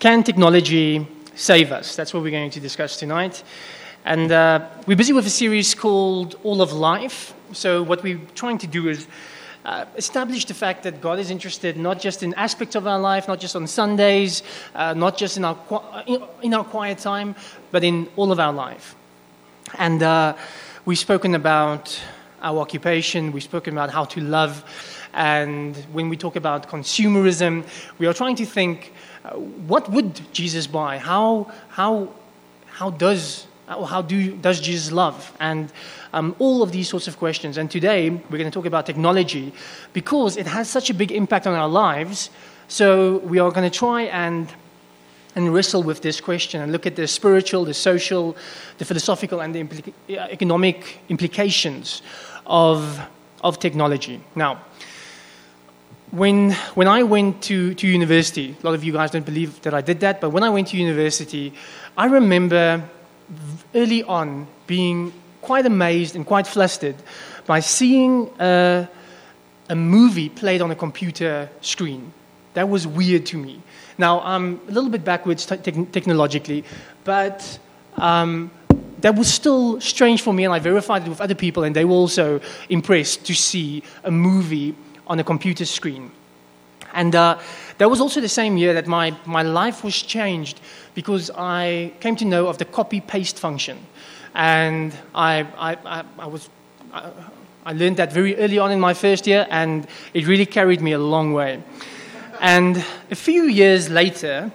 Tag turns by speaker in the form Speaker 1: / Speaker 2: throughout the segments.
Speaker 1: Can technology save us? That's what we're going to discuss tonight. And we're busy with a series called All of Life. So what we're trying to do is establish the fact that God is interested not just in aspects of our life, not just on Sundays, not just in our quiet time, but in all of our life. And we've spoken about our occupation, we've spoken about how to love, and when we talk about consumerism, we are trying to think, what would Jesus buy? How does Jesus love? And all of these sorts of questions. And today, we're going to talk about technology because it has such a big impact on our lives. So we are going to try and wrestle with this question and look at the spiritual, the social, the philosophical, and the economic implications of technology. Now, when I went to university, a lot of you guys don't believe that I did that, but when I went to university, I remember early on being quite amazed and quite flustered by seeing a movie played on a computer screen. That was weird to me. Now, I'm a little bit backwards technologically, but that was still strange for me, and I verified it with other people, and they were also impressed to see a movie on a computer screen. And that was also the same year that my life was changed because I came to know of the copy-paste function. And I learned that very early on in my first year, and it really carried me a long way. And a few years later,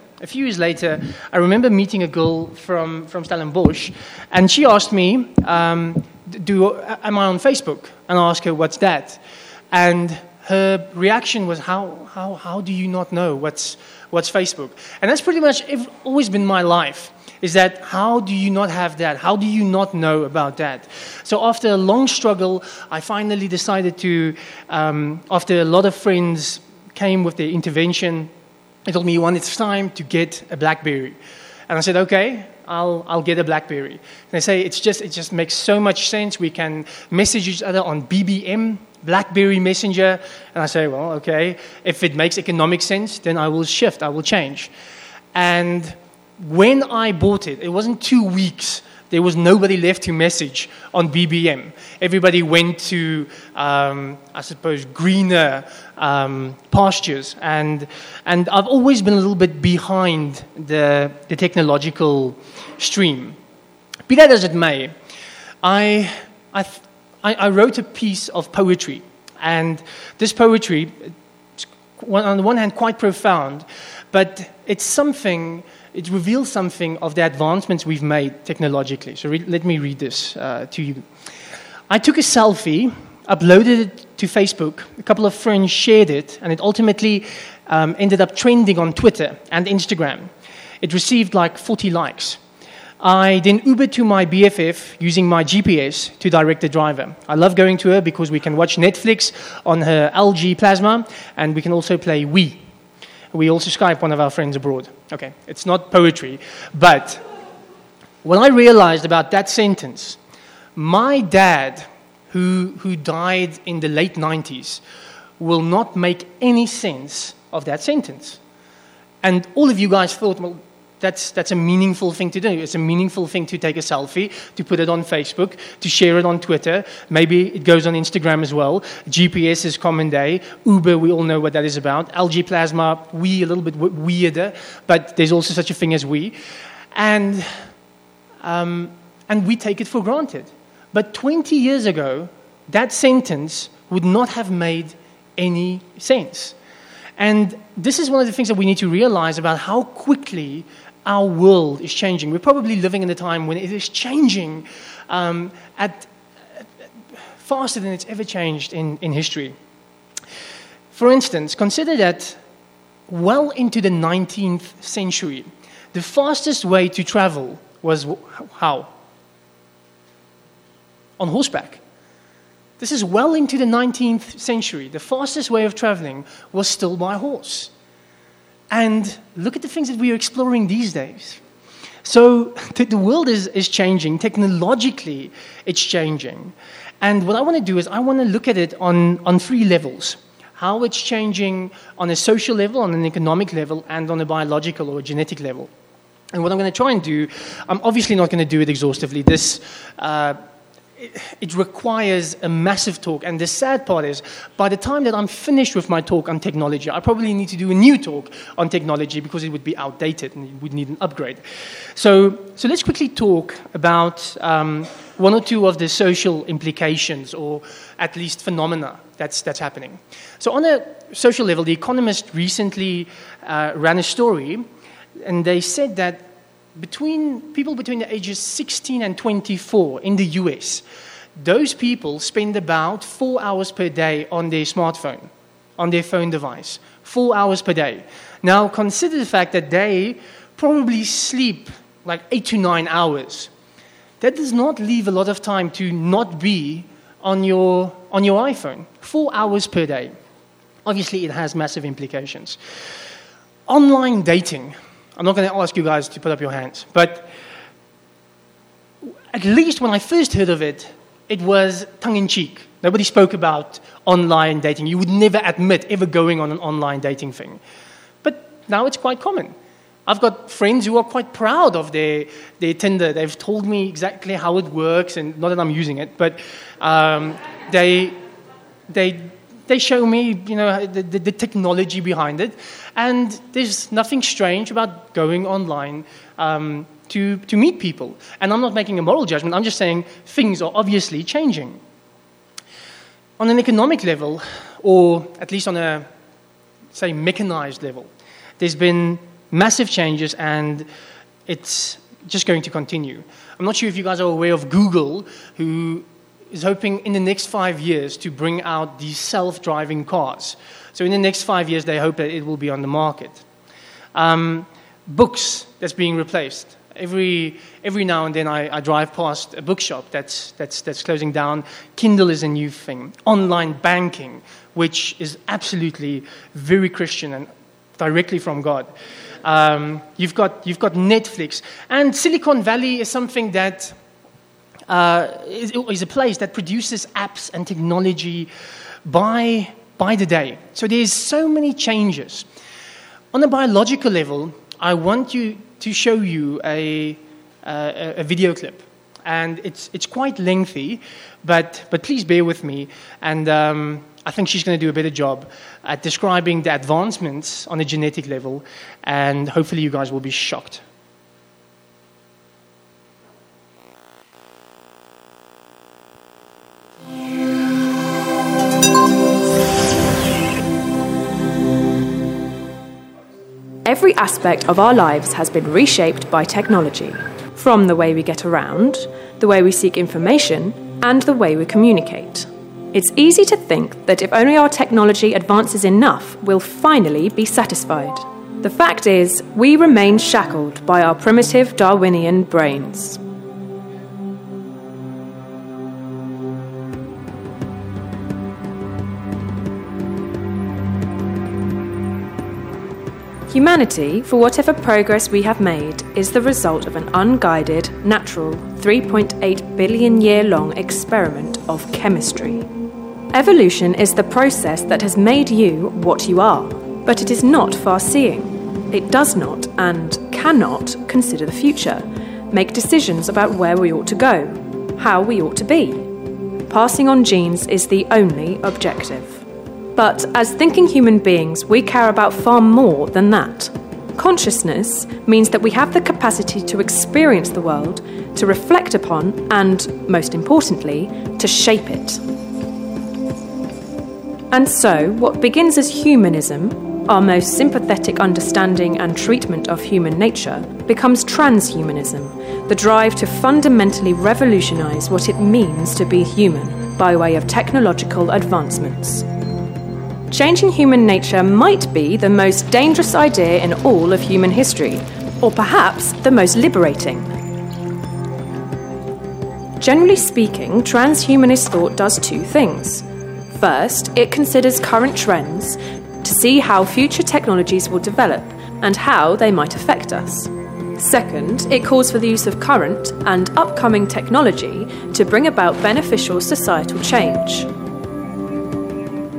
Speaker 1: I remember meeting a girl from Stellenbosch, and she asked me, am I on Facebook? And I asked her, what's that? And her reaction was, how do you not know what's Facebook? And that's pretty much always been my life, is that how do you not have that? How do you not know about that? So after a long struggle, I finally decided to, after a lot of friends came with their intervention, they told me, it's time to get a BlackBerry. And I said, okay, I'll get a BlackBerry. And they say, it just makes so much sense. We can message each other on BBM, BlackBerry Messenger. And I say, well, okay, if it makes economic sense, then I will shift, I will change. And when I bought it, it wasn't 2 weeks. There was nobody left to message on BBM. Everybody went to, I suppose, greener pastures. And I've always been a little bit behind the technological stream. Be that as it may, I wrote a piece of poetry. And this poetry, on the one hand, quite profound, but it reveals something of the advancements we've made technologically. So let me read this to you. I took a selfie, uploaded it to Facebook. A couple of friends shared it, and it ultimately ended up trending on Twitter and Instagram. It received like 40 likes. I then Ubered to my BFF using my GPS to direct the driver. I love going to her because we can watch Netflix on her LG Plasma, and we can also play Wii. We also Skype one of our friends abroad. Okay, it's not poetry, but when I realized about that sentence, my dad, who died in the late 90s, will not make any sense of that sentence. And all of you guys thought, well, that's a meaningful thing to do. It's a meaningful thing to take a selfie, to put it on Facebook, to share it on Twitter. Maybe it goes on Instagram as well. GPS is common day. Uber, we all know what that is about. LG Plasma, Wii, a little bit weirder, but there's also such a thing as Wii. And we take it for granted. But 20 years ago, that sentence would not have made any sense. And this is one of the things that we need to realize about how quickly our world is changing. We're probably living in a time when it is changing at faster than it's ever changed in history. For instance, consider that well into the 19th century, the fastest way to travel was how? On horseback. This is well into the 19th century. The fastest way of traveling was still by horse. And look at the things that we are exploring these days. So the world is changing. Technologically, it's changing. And what I want to do is I want to look at it on 3 levels. how it's changing on a social level, on an economic level, and on a biological or a genetic level. And what I'm going to try and do, I'm obviously not going to do it exhaustively. It requires a massive talk. And the sad part is, by the time that I'm finished with my talk on technology, I probably need to do a new talk on technology because it would be outdated and it would need an upgrade. So let's quickly talk about one or two of the social implications, or at least phenomena that's happening. So on a social level, The Economist recently ran a story, and they said that people between the ages 16 and 24 in the US, those people spend about 4 hours per day on their smartphone, on their phone device. 4 hours per day. Now, consider the fact that they probably sleep like 8 to 9 hours. That does not leave a lot of time to not be on your iPhone. 4 hours per day. Obviously, it has massive implications. Online dating. I'm not going to ask you guys to put up your hands, but at least when I first heard of it, it was tongue-in-cheek. Nobody spoke about online dating. You would never admit ever going on an online dating thing. But now it's quite common. I've got friends who are quite proud of their Tinder. They've told me exactly how it works, and not that I'm using it, but they show me, the technology behind it, and there's nothing strange about going online to meet people. And I'm not making a moral judgment. I'm just saying things are obviously changing. On an economic level, or at least on a, say, mechanized level, there's been massive changes, and it's just going to continue. I'm not sure if you guys are aware of Google, who is hoping in the next 5 years to bring out these self-driving cars. So in the next 5 years, they hope that it will be on the market. Books that's being replaced. Every now and then I drive past a bookshop that's closing down. Kindle is a new thing. Online banking, which is absolutely very Christian and directly from God. You've got Netflix. And Silicon Valley is something that is a place that produces apps and technology by the day. So there's so many changes. On a biological level, I want to show you a video clip. And it's quite lengthy, but please bear with me. And I think she's going to do a better job at describing the advancements on a genetic level, and hopefully you guys will be shocked.
Speaker 2: Every aspect of our lives has been reshaped by technology, from the way we get around, the way we seek information, and the way we communicate. It's easy to think that if only our technology advances enough, we'll finally be satisfied. The fact is, we remain shackled by our primitive Darwinian brains. Humanity, for whatever progress we have made, is the result of an unguided, natural, 3.8 billion year long experiment of chemistry. Evolution is the process that has made you what you are, but it is not far-seeing. It does not and cannot consider the future, make decisions about where we ought to go, how we ought to be. Passing on genes is the only objective. But as thinking human beings, we care about far more than that. Consciousness means that we have the capacity to experience the world, to reflect upon, and, most importantly, to shape it. And so, what begins as humanism, our most sympathetic understanding and treatment of human nature, becomes transhumanism, the drive to fundamentally revolutionize what it means to be human by way of technological advancements. Changing human nature might be the most dangerous idea in all of human history, or perhaps the most liberating. Generally speaking, transhumanist thought does two things. First, it considers current trends to see how future technologies will develop and how they might affect us. Second, it calls for the use of current and upcoming technology to bring about beneficial societal change.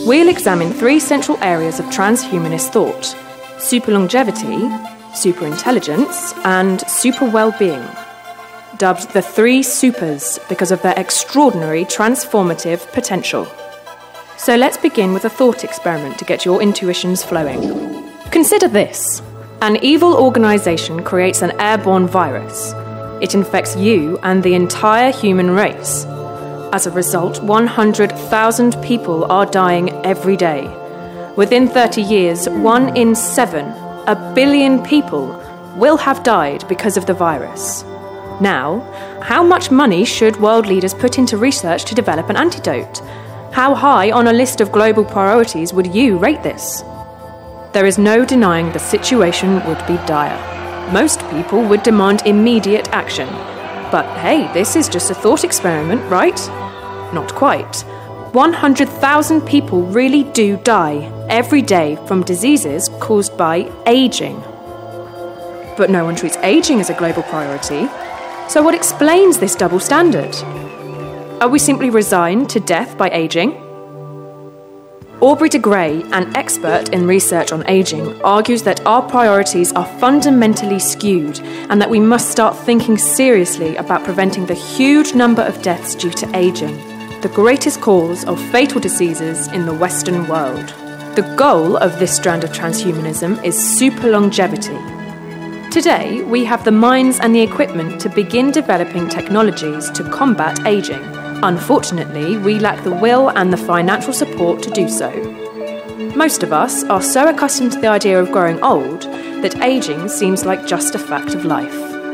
Speaker 2: we'll examine three central areas of transhumanist thought: superlongevity, superintelligence, and super well-being, dubbed the three supers because of their extraordinary transformative potential. So let's begin with a thought experiment to get your intuitions flowing. Consider this. An evil organisation creates an airborne virus. It infects you and the entire human race. As a result, 100,000 people are dying every day. Within 30 years, 1 in 7, 1 billion people, will have died because of the virus. Now, how much money should world leaders put into research to develop an antidote? How high on a list of global priorities would you rate this? There is no denying the situation would be dire. Most people would demand immediate action. But hey, this is just a thought experiment, right? Not quite. 100,000 people really do die every day from diseases caused by aging. But no one treats aging as a global priority. So what explains this double standard? Are we simply resigned to death by aging? Aubrey de Grey, an expert in research on aging, argues that our priorities are fundamentally skewed and that we must start thinking seriously about preventing the huge number of deaths due to aging, the greatest cause of fatal diseases in the Western world. The goal of this strand of transhumanism is superlongevity. Today, we have the minds and the equipment to begin developing technologies to combat aging. Unfortunately, we lack the will and the financial support to do so. Most of us are so accustomed to the idea of growing old that aging seems like just a fact of life.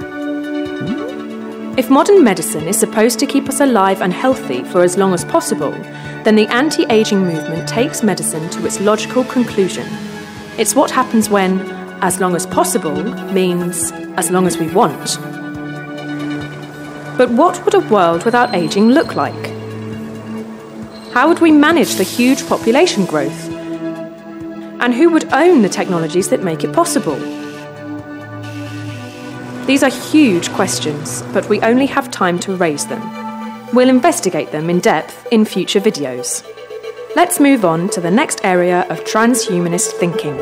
Speaker 2: If modern medicine is supposed to keep us alive and healthy for as long as possible, then the anti-aging movement takes medicine to its logical conclusion. It's what happens when as long as possible means as long as we want. But what would a world without aging look like? How would we manage the huge population growth? And who would own the technologies that make it possible? These are huge questions, but we only have time to raise them. We'll investigate them in depth in future videos. Let's move on to the next area of transhumanist thinking.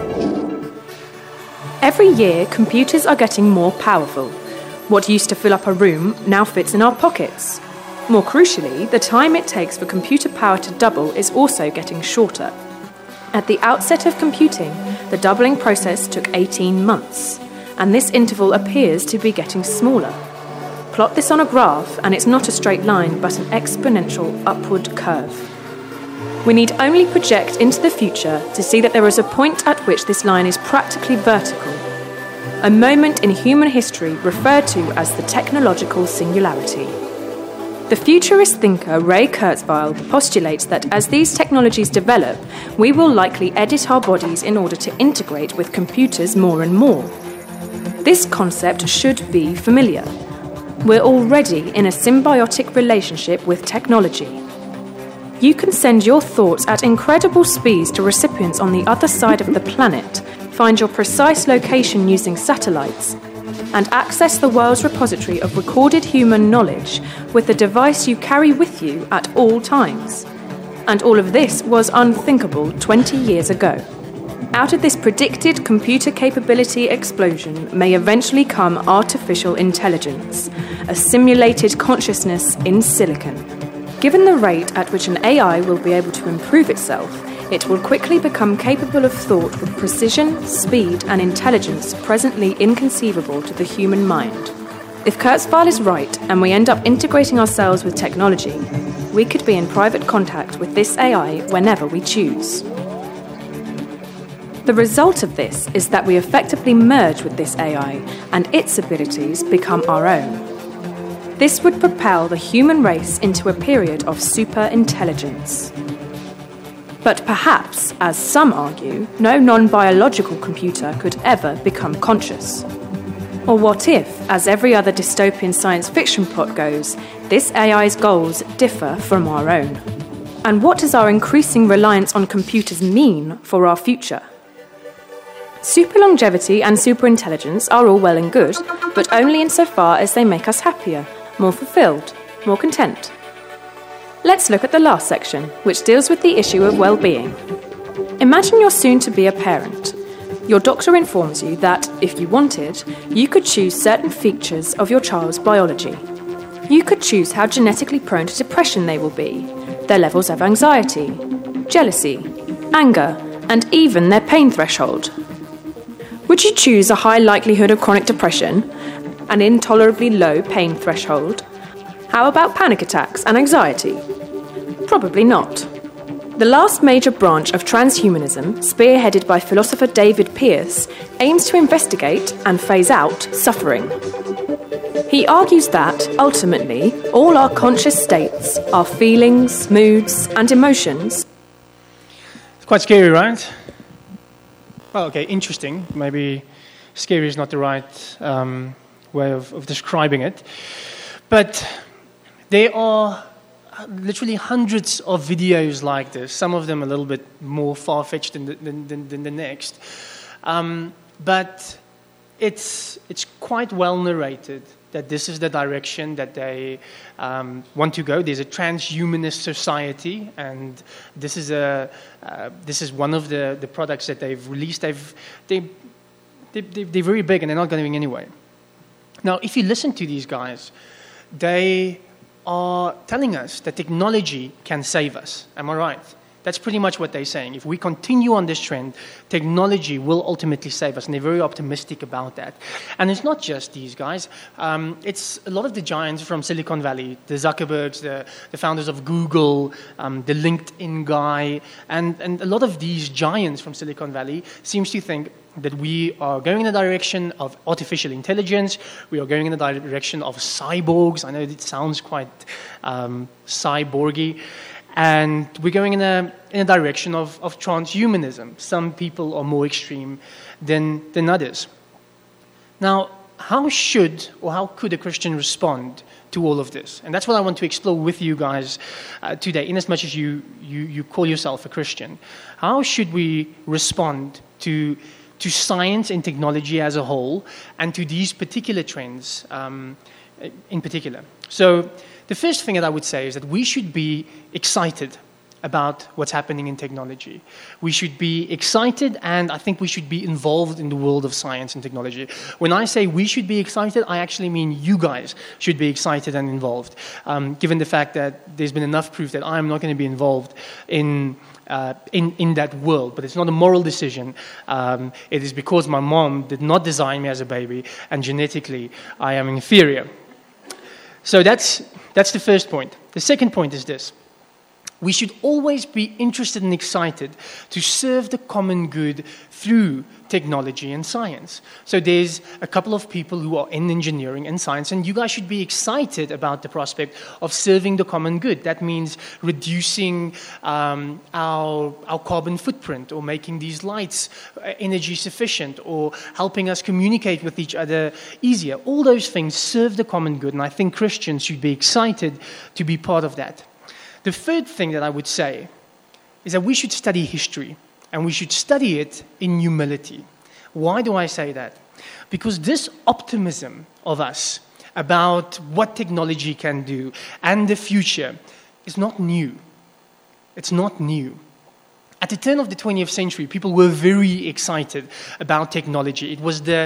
Speaker 2: Every year, computers are getting more powerful. What used to fill up a room now fits in our pockets. More crucially, the time it takes for computer power to double is also getting shorter. At the outset of computing, the doubling process took 18 months, and this interval appears to be getting smaller. Plot this on a graph, and it's not a straight line, but an exponential upward curve. We need only project into the future to see that there is a point at which this line is practically vertical, a moment in human history referred to as the technological singularity. The futurist thinker Ray Kurzweil postulates that as these technologies develop, we will likely edit our bodies in order to integrate with computers more and more. This concept should be familiar. We're already in a symbiotic relationship with technology. You can send your thoughts at incredible speeds to recipients on the other side of the planet, find your precise location using satellites, and access the world's repository of recorded human knowledge with the device you carry with you at all times. And all of this was unthinkable 20 years ago. Out of this predicted computer capability explosion may eventually come artificial intelligence, a simulated consciousness in silicon. Given the rate at which an AI will be able to improve itself, it will quickly become capable of thought with precision, speed, and intelligence presently inconceivable to the human mind. If Kurzweil is right and we end up integrating ourselves with technology, we could be in private contact with this AI whenever we choose. The result of this is that we effectively merge with this AI and its abilities become our own. This would propel the human race into a period of super-intelligence. But perhaps, as some argue, no non-biological computer could ever become conscious. Or what if, as every other dystopian science fiction plot goes, this AI's goals differ from our own? And what does our increasing reliance on computers mean for our future? Superlongevity and superintelligence are all well and good, but only insofar as they make us happier, more fulfilled, more content. Let's look at the last section, which deals with the issue of well-being. Imagine you're soon to be a parent. Your doctor informs you that, if you wanted, you could choose certain features of your child's biology. You could choose how genetically prone to depression they will be, their levels of anxiety, jealousy, anger, and even their pain threshold. Would you choose a high likelihood of chronic depression, an intolerably low pain threshold? How about panic attacks and anxiety? Probably not. The last major branch of transhumanism, spearheaded by philosopher David Pearce, aims to investigate and phase out suffering. He argues that, ultimately, all our conscious states, our feelings, moods, and emotions...
Speaker 1: It's quite scary, right? Well, okay, interesting. Maybe scary is not the right way of describing it. But there are literally hundreds of videos like this, some of them a little bit more far-fetched than the next. But it's quite well narrated that this is the direction that they want to go. There's a transhumanist society, and this is one of the products that they've released. They're very big, and they're not going anywhere. Now, if you listen to these guys, they are telling us that technology can save us. Am I right? That's pretty much what they're saying. If we continue on this trend, technology will ultimately save us, and they're very optimistic about that. And it's not just these guys. It's a lot of the giants from Silicon Valley, the Zuckerbergs, the founders of Google, the LinkedIn guy, and a lot of these giants from Silicon Valley seems to think that we are going in the direction of artificial intelligence, we are going in the direction of cyborgs. I know it sounds quite cyborgy. And we're going in a direction of transhumanism. Some people are more extreme than others. Now, how should or how could a Christian respond to all of this? And that's what I want to explore with you guys today, in as much as you call yourself a Christian. How should we respond to science and technology as a whole, and to these particular trends in particular? So the first thing that I would say is that we should be excited about what's happening in technology. We should be excited, and I think we should be involved in the world of science and technology. When I say we should be excited, I actually mean you guys should be excited and involved, given the fact that there's been enough proof that I'm not going to be involved in that world. But it's not a moral decision. It is because my mom did not design me as a baby, and genetically I am inferior. So that's the first point. The second point is this. We should always be interested and excited to serve the common good through technology and science. So there's a couple of people who are in engineering and science, and you guys should be excited about the prospect of serving the common good. That means reducing our carbon footprint, or making these lights energy sufficient, or helping us communicate with each other easier. All those things serve the common good, and I think Christians should be excited to be part of that. The third thing that I would say is that we should study history, and we should study it in humility. Why do I say that? Because this optimism of us about what technology can do and the future is not new. It's not new. At the turn of the 20th century, people were very excited about technology. It was the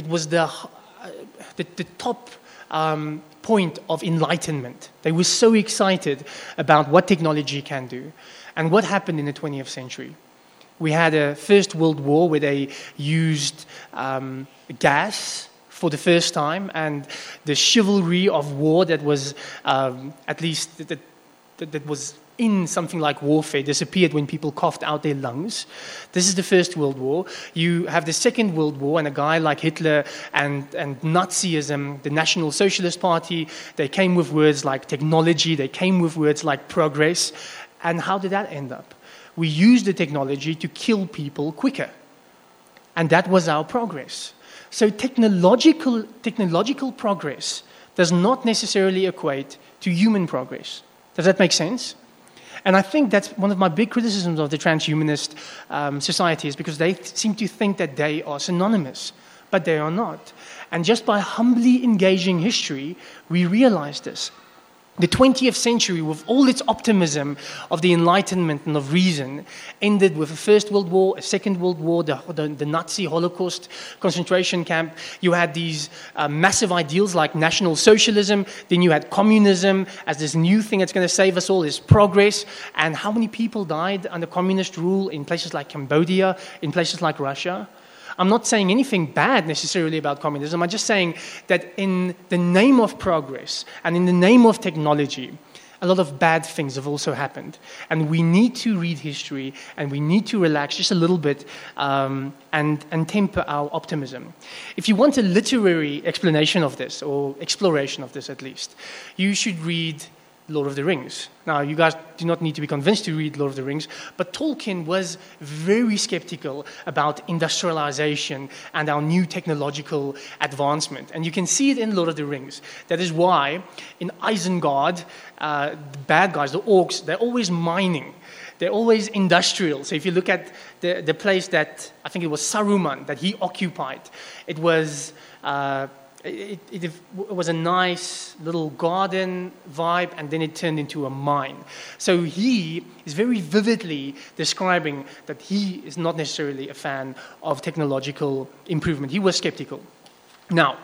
Speaker 1: top point of enlightenment. They were so excited about what technology can do. And what happened in the 20th century? We had a First World War where they used gas for the first time, and the chivalry of war that was, at least that was in something like warfare, disappeared when people coughed out their lungs. This is the First World War. You have the Second World War, and a guy like Hitler and Nazism, the National Socialist Party, they came with words like technology, they came with words like progress. And how did that end up? We used the technology to kill people quicker. And that was our progress. So technological progress does not necessarily equate to human progress. Does that make sense? And I think that's one of my big criticisms of the transhumanist society, is because they seem to think that they are synonymous, but they are not. And just by humbly engaging history, we realize this. The 20th century, with all its optimism of the Enlightenment and of reason, ended with a First World War, a Second World War, the Nazi Holocaust concentration camp. You had these massive ideals like National Socialism. Then you had communism as this new thing that's going to save us all, this progress. And how many people died under communist rule in places like Cambodia, in places like Russia? I'm not saying anything bad necessarily about communism. I'm just saying that in the name of progress and in the name of technology, a lot of bad things have also happened. And we need to read history and we need to relax just a little bit and temper our optimism. If you want a literary explanation of this, or exploration of this at least, you should read Lord of the Rings. Now, you guys do not need to be convinced to read Lord of the Rings, but Tolkien was very skeptical about industrialization and our new technological advancement. And you can see it in Lord of the Rings. That is why in Isengard, the bad guys, the orcs, they're always mining. They're always industrial. So if you look at the place that, I think it was Saruman, that he occupied, it was... It was a nice little garden vibe, and then it turned into a mine. So he is very vividly describing that he is not necessarily a fan of technological improvement. He was skeptical. Now,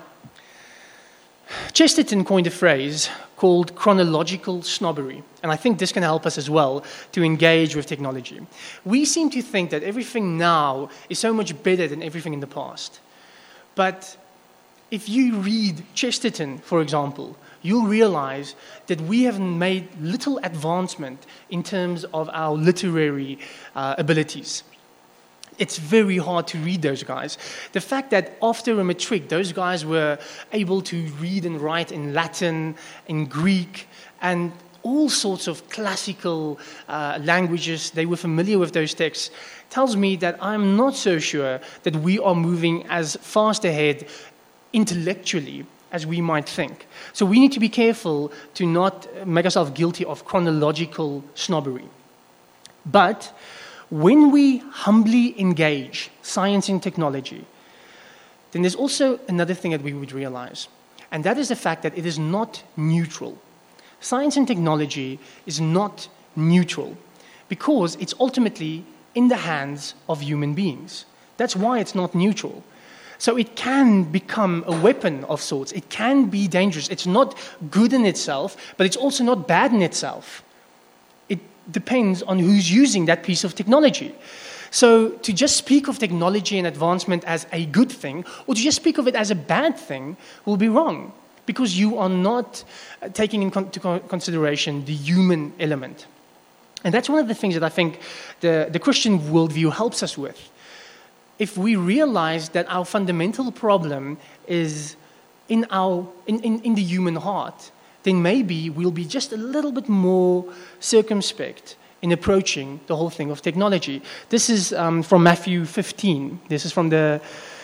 Speaker 1: Chesterton coined a phrase called chronological snobbery, and I think this can help us as well to engage with technology. We seem to think that everything now is so much better than everything in the past. But if you read Chesterton, for example, you'll realize that we have made little advancement in terms of our literary abilities. It's very hard to read those guys. The fact that after a matric, those guys were able to read and write in Latin, in Greek, and all sorts of classical languages, they were familiar with those texts, tells me that I'm not so sure that we are moving as fast ahead intellectually as we might think. So we need to be careful to not make ourselves guilty of chronological snobbery. But when we humbly engage science and technology, then there's also another thing that we would realize, and that is the fact that it is not neutral. Science and technology is not neutral because it's ultimately in the hands of human beings. That's why it's not neutral. So it can become a weapon of sorts. It can be dangerous. It's not good in itself, but it's also not bad in itself. It depends on who's using that piece of technology. So to just speak of technology and advancement as a good thing, or to just speak of it as a bad thing, will be wrong, because you are not taking into consideration the human element. And that's one of the things that I think the Christian worldview helps us with. If we realize that our fundamental problem is in the human heart, then maybe we'll be just a little bit more circumspect in approaching the whole thing of technology. This is from Matthew 15. This is from the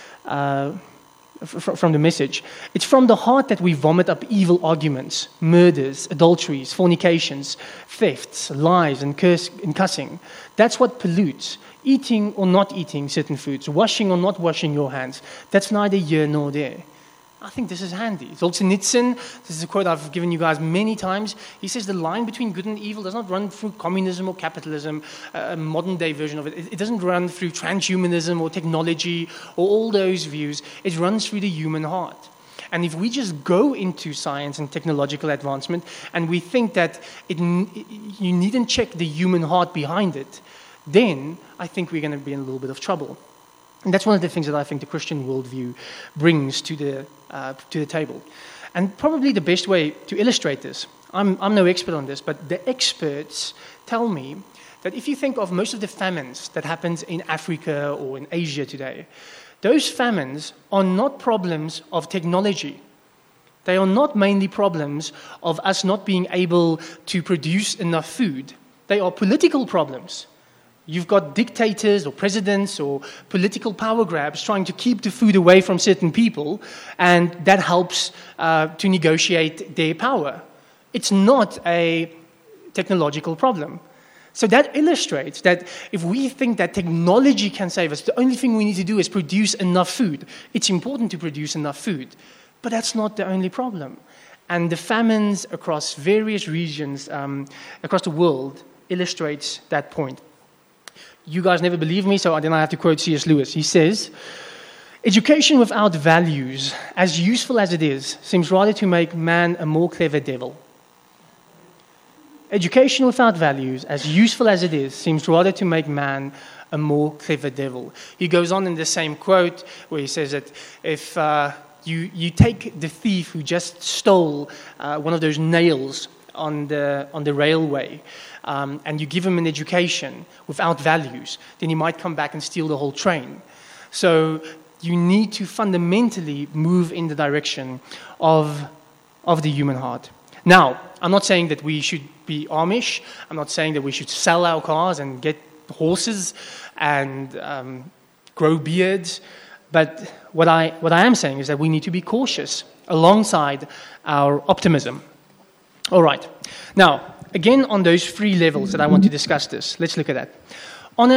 Speaker 1: Message. It's from the heart that we vomit up evil arguments, murders, adulteries, fornications, thefts, lies, and cussing. That's what pollutes. Eating or not eating certain foods, washing or not washing your hands, that's neither here nor there. I think this is handy. Solzhenitsyn, this is a quote I've given you guys many times. He says the line between good and evil does not run through communism or capitalism, a modern-day version of it. It doesn't run through transhumanism or technology or all those views. It runs through the human heart. And if we just go into science and technological advancement and we think that you needn't check the human heart behind it, then I think we're going to be in a little bit of trouble. And that's one of the things that I think the Christian worldview brings to the table. And probably the best way to illustrate this, I'm no expert on this, but the experts tell me that if you think of most of the famines that happens in Africa or in Asia today, those famines are not problems of technology. They are not mainly problems of us not being able to produce enough food. They are political problems. You've got dictators or presidents or political power grabs trying to keep the food away from certain people, and that helps to negotiate their power. It's not a technological problem. So that illustrates that if we think that technology can save us, the only thing we need to do is produce enough food. It's important to produce enough food, but that's not the only problem. And the famines across various regions across the world illustrates that point. You guys never believe me, so then I have to quote C.S. Lewis. He says, "Education without values, as useful as it is, seems rather to make man a more clever devil." Education without values, as useful as it is, seems rather to make man a more clever devil. He goes on in the same quote where he says that if you take the thief who just stole one of those nails on the railway, and you give him an education without values, then he might come back and steal the whole train. So you need to fundamentally move in the direction of the human heart. Now, I'm not saying that we should be Amish. I'm not saying that we should sell our cars and get horses and grow beards. But what I am saying is that we need to be cautious alongside our optimism. All right. Now, again, on those 3 levels that I want to discuss this, let's look at that. On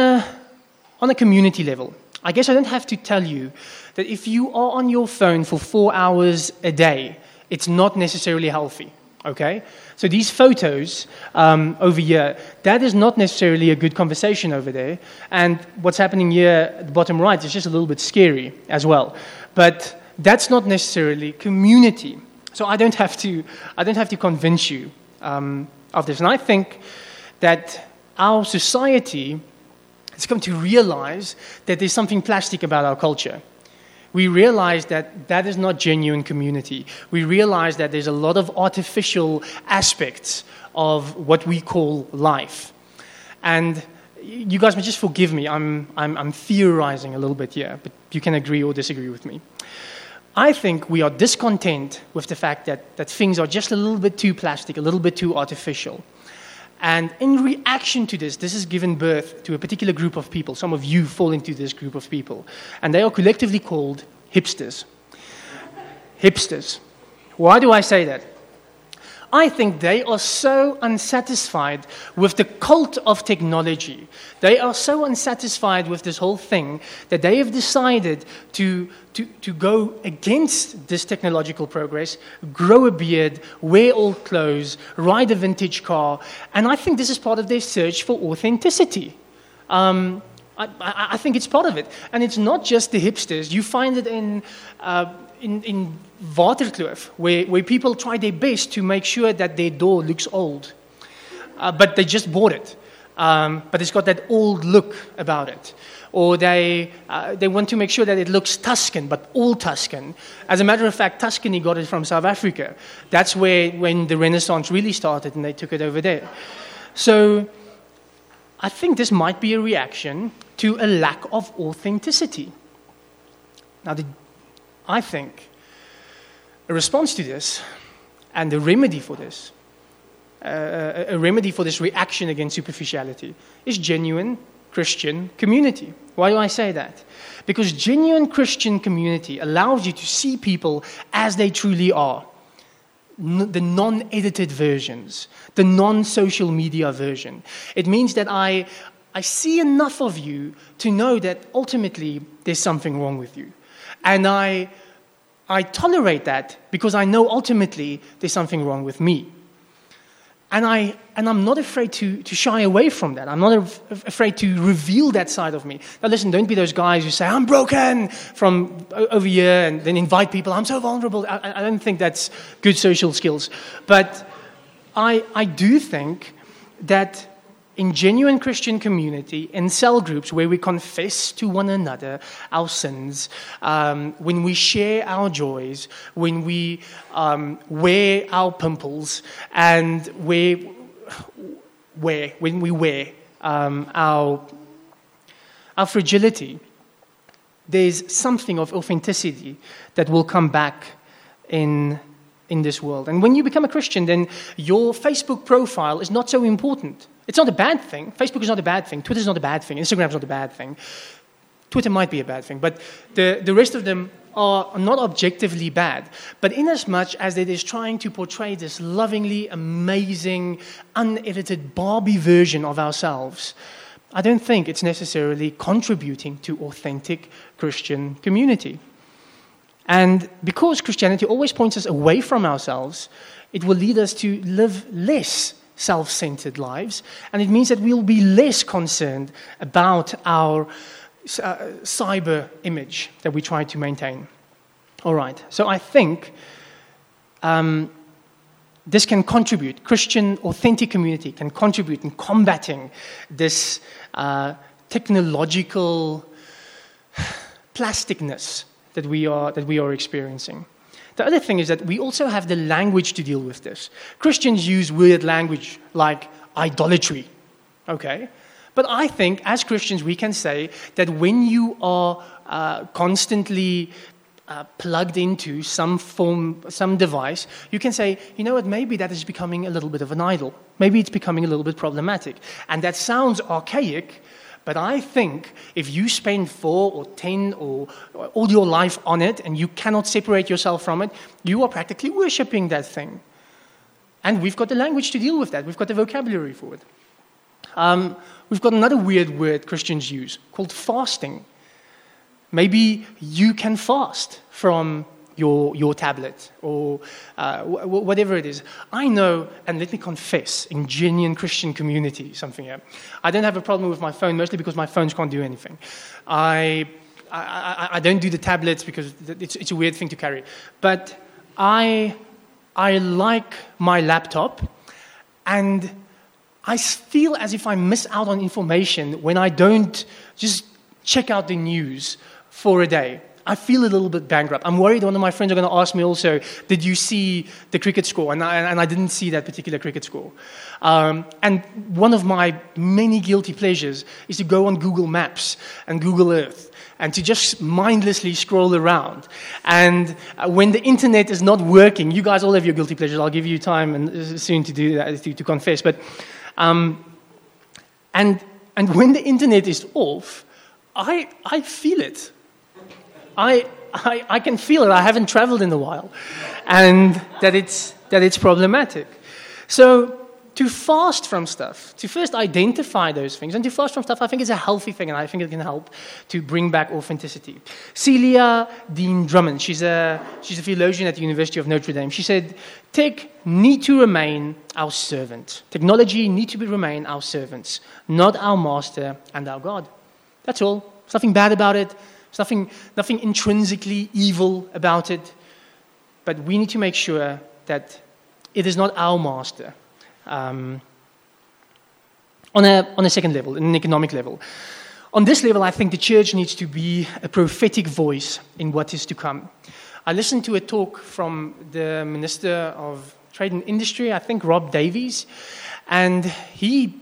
Speaker 1: a community level, I guess I don't have to tell you that if you are on your phone for 4 hours a day, it's not necessarily healthy, okay? So these photos over here, that is not necessarily a good conversation over there. And what's happening here at the bottom right is just a little bit scary as well. But that's not necessarily community. So I don't have to convince you of this. And I think that our society has come to realize that there's something plastic about our culture. We realize that that is not genuine community. We realize that there's a lot of artificial aspects of what we call life. And you guys may just forgive me. I'm theorizing a little bit here, but you can agree or disagree with me. I think we are discontent with the fact that things are just a little bit too plastic, a little bit too artificial. And in reaction to this has given birth to a particular group of people. Some of you fall into this group of people. And they are collectively called hipsters. Hipsters. Why do I say that? I think they are so unsatisfied with the cult of technology. They are so unsatisfied with this whole thing that they have decided to go against this technological progress, grow a beard, wear old clothes, ride a vintage car. And I think this is part of their search for authenticity. I think it's part of it. And it's not just the hipsters. You find it in Waterkloof, where people try their best to make sure that their door looks old. But they just bought it. But it's got that old look about it. Or they want to make sure that it looks Tuscan, but all Tuscan. As a matter of fact, Tuscany got it from South Africa. That's when the Renaissance really started, and they took it over there. So I think this might be a reaction to a lack of authenticity. Now, I think a response to this and a remedy for this, reaction against superficiality, is genuine Christian community. Why do I say that? Because genuine Christian community allows you to see people as they truly are. The non-edited versions, the non-social media version. It means that I see enough of you to know that ultimately there's something wrong with you. And I tolerate that because I know ultimately there's something wrong with me. And I'm not afraid to shy away from that. I'm not afraid to reveal that side of me. Now listen, don't be those guys who say, I'm broken from over here, and then invite people, I'm so vulnerable. I don't think that's good social skills. But I do think that in genuine Christian community, in cell groups where we confess to one another our sins, when we share our joys, when we wear our pimples, and when we wear our fragility, there's something of authenticity that will come back in this world. And when you become a Christian, then your Facebook profile is not so important. It's not a bad thing. Facebook is not a bad thing. Twitter is not a bad thing. Instagram is not a bad thing. Twitter might be a bad thing. But the rest of them are not objectively bad. But inasmuch as it is trying to portray this lovingly, amazing, unedited Barbie version of ourselves, I don't think it's necessarily contributing to authentic Christian community. And because Christianity always points us away from ourselves, it will lead us to live less self-centered lives, and it means that we'll be less concerned about our cyber image that we try to maintain. All right, so I think this can contribute, Christian authentic community can contribute in combating this technological plasticness that we are experiencing. The other thing is that we also have the language to deal with this. Christians use weird language like idolatry, okay? But I think as Christians we can say that when you are constantly plugged into some device, you can say, you know what, maybe that is becoming a little bit of an idol. Maybe it's becoming a little bit problematic. And that sounds archaic, but I think if you spend 4 or 10 or all your life on it and you cannot separate yourself from it, you are practically worshipping that thing. And we've got the language to deal with that. We've got the vocabulary for it. We've got another weird word Christians use called fasting. Maybe you can fast from your tablet or whatever it is. I know, and let me confess, in genuine Christian community, something here. I don't have a problem with my phone, mostly because my phones can't do anything. I don't do the tablets because it's a weird thing to carry. But I like my laptop, and I feel as if I miss out on information when I don't just check out the news for a day. I feel a little bit bankrupt. I'm worried one of my friends are going to ask me also, did you see the cricket score? And I didn't see that particular cricket score. And one of my many guilty pleasures is to go on Google Maps and Google Earth and to just mindlessly scroll around. And when the internet is not working, you guys all have your guilty pleasures. I'll give you time and soon to do that, to confess. But and when the internet is off, I feel it. I can feel it. I haven't traveled in a while, and that it's problematic. So to fast from stuff, to first identify those things, and to fast from stuff, I think is a healthy thing, and I think it can help to bring back authenticity. Celia Dean Drummond, she's a theologian at the University of Notre Dame. She said, "Tech need to remain our servant. Technology need to remain our servants, not our master and our God. That's all. There's nothing bad about it. There's nothing intrinsically evil about it, but we need to make sure that it is not our master." On a second level, an economic level. On this level, I think the church needs to be a prophetic voice in what is to come. I listened to a talk from the Minister of Trade and Industry, I think Rob Davies, and he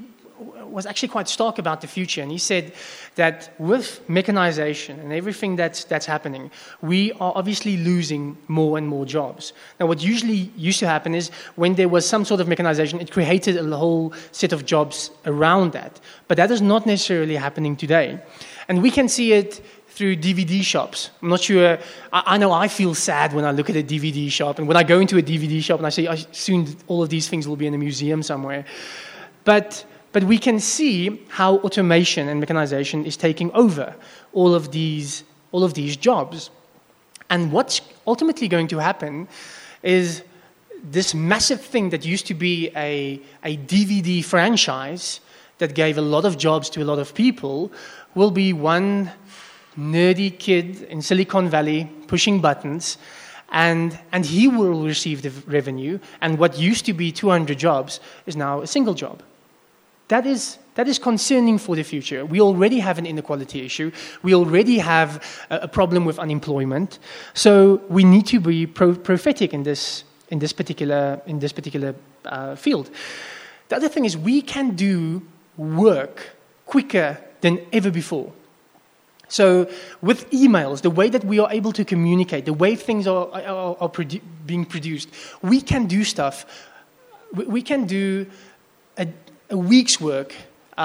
Speaker 1: was actually quite stark about the future, and he said that with mechanization and everything that's happening, we are obviously losing more and more jobs. Now, what usually used to happen is when there was some sort of mechanization, it created a whole set of jobs around that. But that is not necessarily happening today. And we can see it through DVD shops. I'm not sure, I know I feel sad when I look at a DVD shop, and when I go into a DVD shop and I say, soon all of these things will be in a museum somewhere. But we can see how automation and mechanization is taking over all of these jobs. And what's ultimately going to happen is this massive thing that used to be a DVD franchise that gave a lot of jobs to a lot of people will be one nerdy kid in Silicon Valley pushing buttons, and he will receive the revenue, and what used to be 200 jobs is now a single job. That is concerning for the future. We already have an inequality issue. We already have a problem with unemployment. So we need to be prophetic in this particular field. The other thing is we can do work quicker than ever before. So with emails, the way that we are able to communicate, the way things are being produced, we can do stuff. We can do a week's work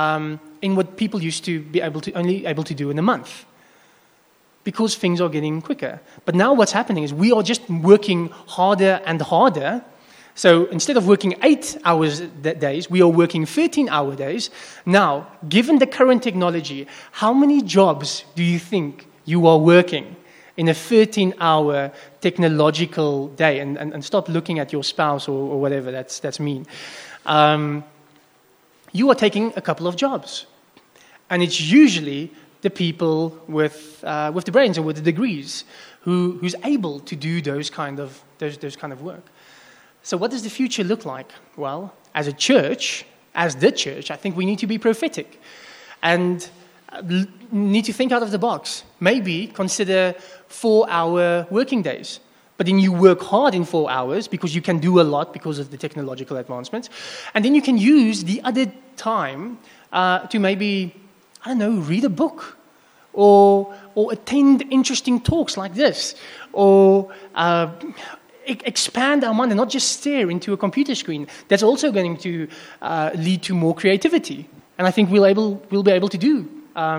Speaker 1: in what people used to be only able to do in a month, because things are getting quicker. But now what's happening is we are just working harder and harder. So instead of working 8 hours days, we are working 13-hour days. Now, given the current technology, how many jobs do you think you are working in a 13-hour technological day, and stop looking at your spouse or whatever, that's mean. You are taking a couple of jobs. And it's usually the people with the brains or with the degrees who's able to do those kind of work. So what does the future look like? Well, as the church, I think we need to be prophetic and need to think out of the box. Maybe consider 4-hour working days. But then you work hard in 4 hours because you can do a lot because of the technological advancements. And then you can use the other time to maybe, read a book or attend interesting talks like this, or expand our mind and not just stare into a computer screen. That's also going to lead to more creativity. And I think we'll be able to do.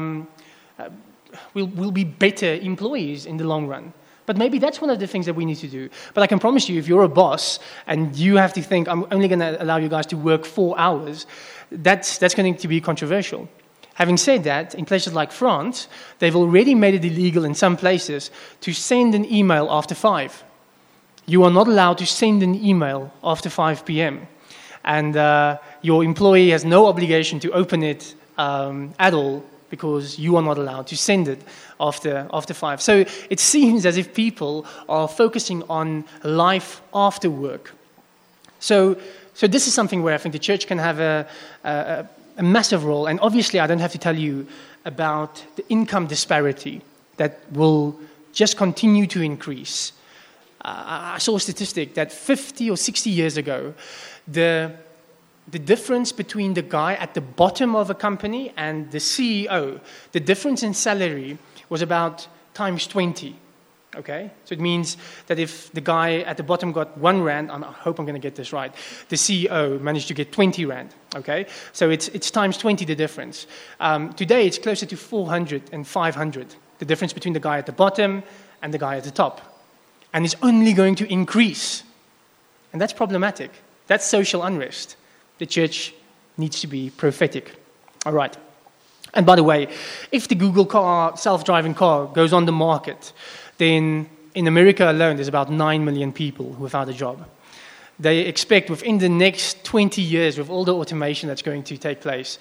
Speaker 1: We'll be better employees in the long run. But maybe that's one of the things that we need to do. But I can promise you, if you're a boss and you have to think, I'm only going to allow you guys to work 4 hours, that's going to be controversial. Having said that, in places like France, they've already made it illegal in some places to send an email after 5. You are not allowed to send an email after 5 p.m. And your employee has no obligation to open it at all, because you are not allowed to send it after 5. So it seems as if people are focusing on life after work. So this is something where I think the church can have a massive role. And obviously, I don't have to tell you about the income disparity that will just continue to increase. I saw a statistic that 50 or 60 years ago, the difference between the guy at the bottom of a company and the CEO, the difference in salary was about times 20. Okay? So it means that if the guy at the bottom got 1 rand, I hope I'm going to get this right, the CEO managed to get 20 rand. Okay? So it's times 20 the difference. Today it's closer to 400 and 500, the difference between the guy at the bottom and the guy at the top. And it's only going to increase. And that's problematic. That's social unrest. The church needs to be prophetic. All right. And by the way, if the Google car, self-driving car, goes on the market, then in America alone, there's about 9 million people without a job. They expect within the next 20 years, with all the automation that's going to take place,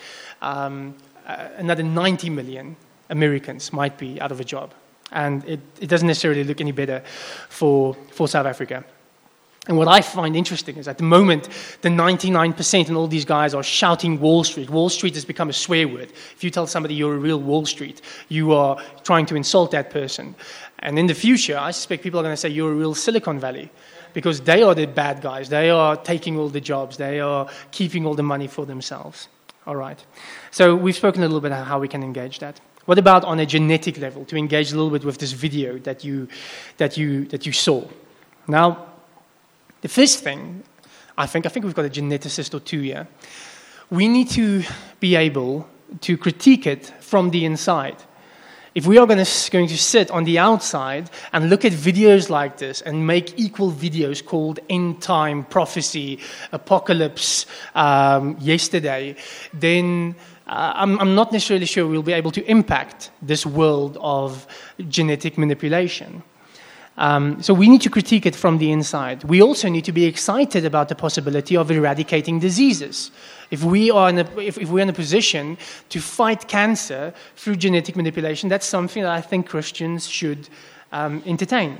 Speaker 1: another 90 million Americans might be out of a job. And it doesn't necessarily look any better for South Africa. And what I find interesting is at the moment, the 99% and all these guys are shouting Wall Street. Wall Street has become a swear word. If you tell somebody you're a real Wall Street, you are trying to insult that person. And in the future, I suspect people are going to say you're a real Silicon Valley, because they are the bad guys. They are taking all the jobs. They are keeping all the money for themselves. All right. So we've spoken a little bit about how we can engage that. What about on a genetic level, to engage a little bit with this video that you saw? Now, the first thing, I think we've got a geneticist or two here. We need to be able to critique it from the inside. If we are going to sit on the outside and look at videos like this and make equal videos called End Time, Prophecy, Apocalypse, Yesterday, then I'm not necessarily sure we'll be able to impact this world of genetic manipulation. So we need to critique it from the inside. We also need to be excited about the possibility of eradicating diseases. If we're in a position to fight cancer through genetic manipulation, that's something that I think Christians should entertain.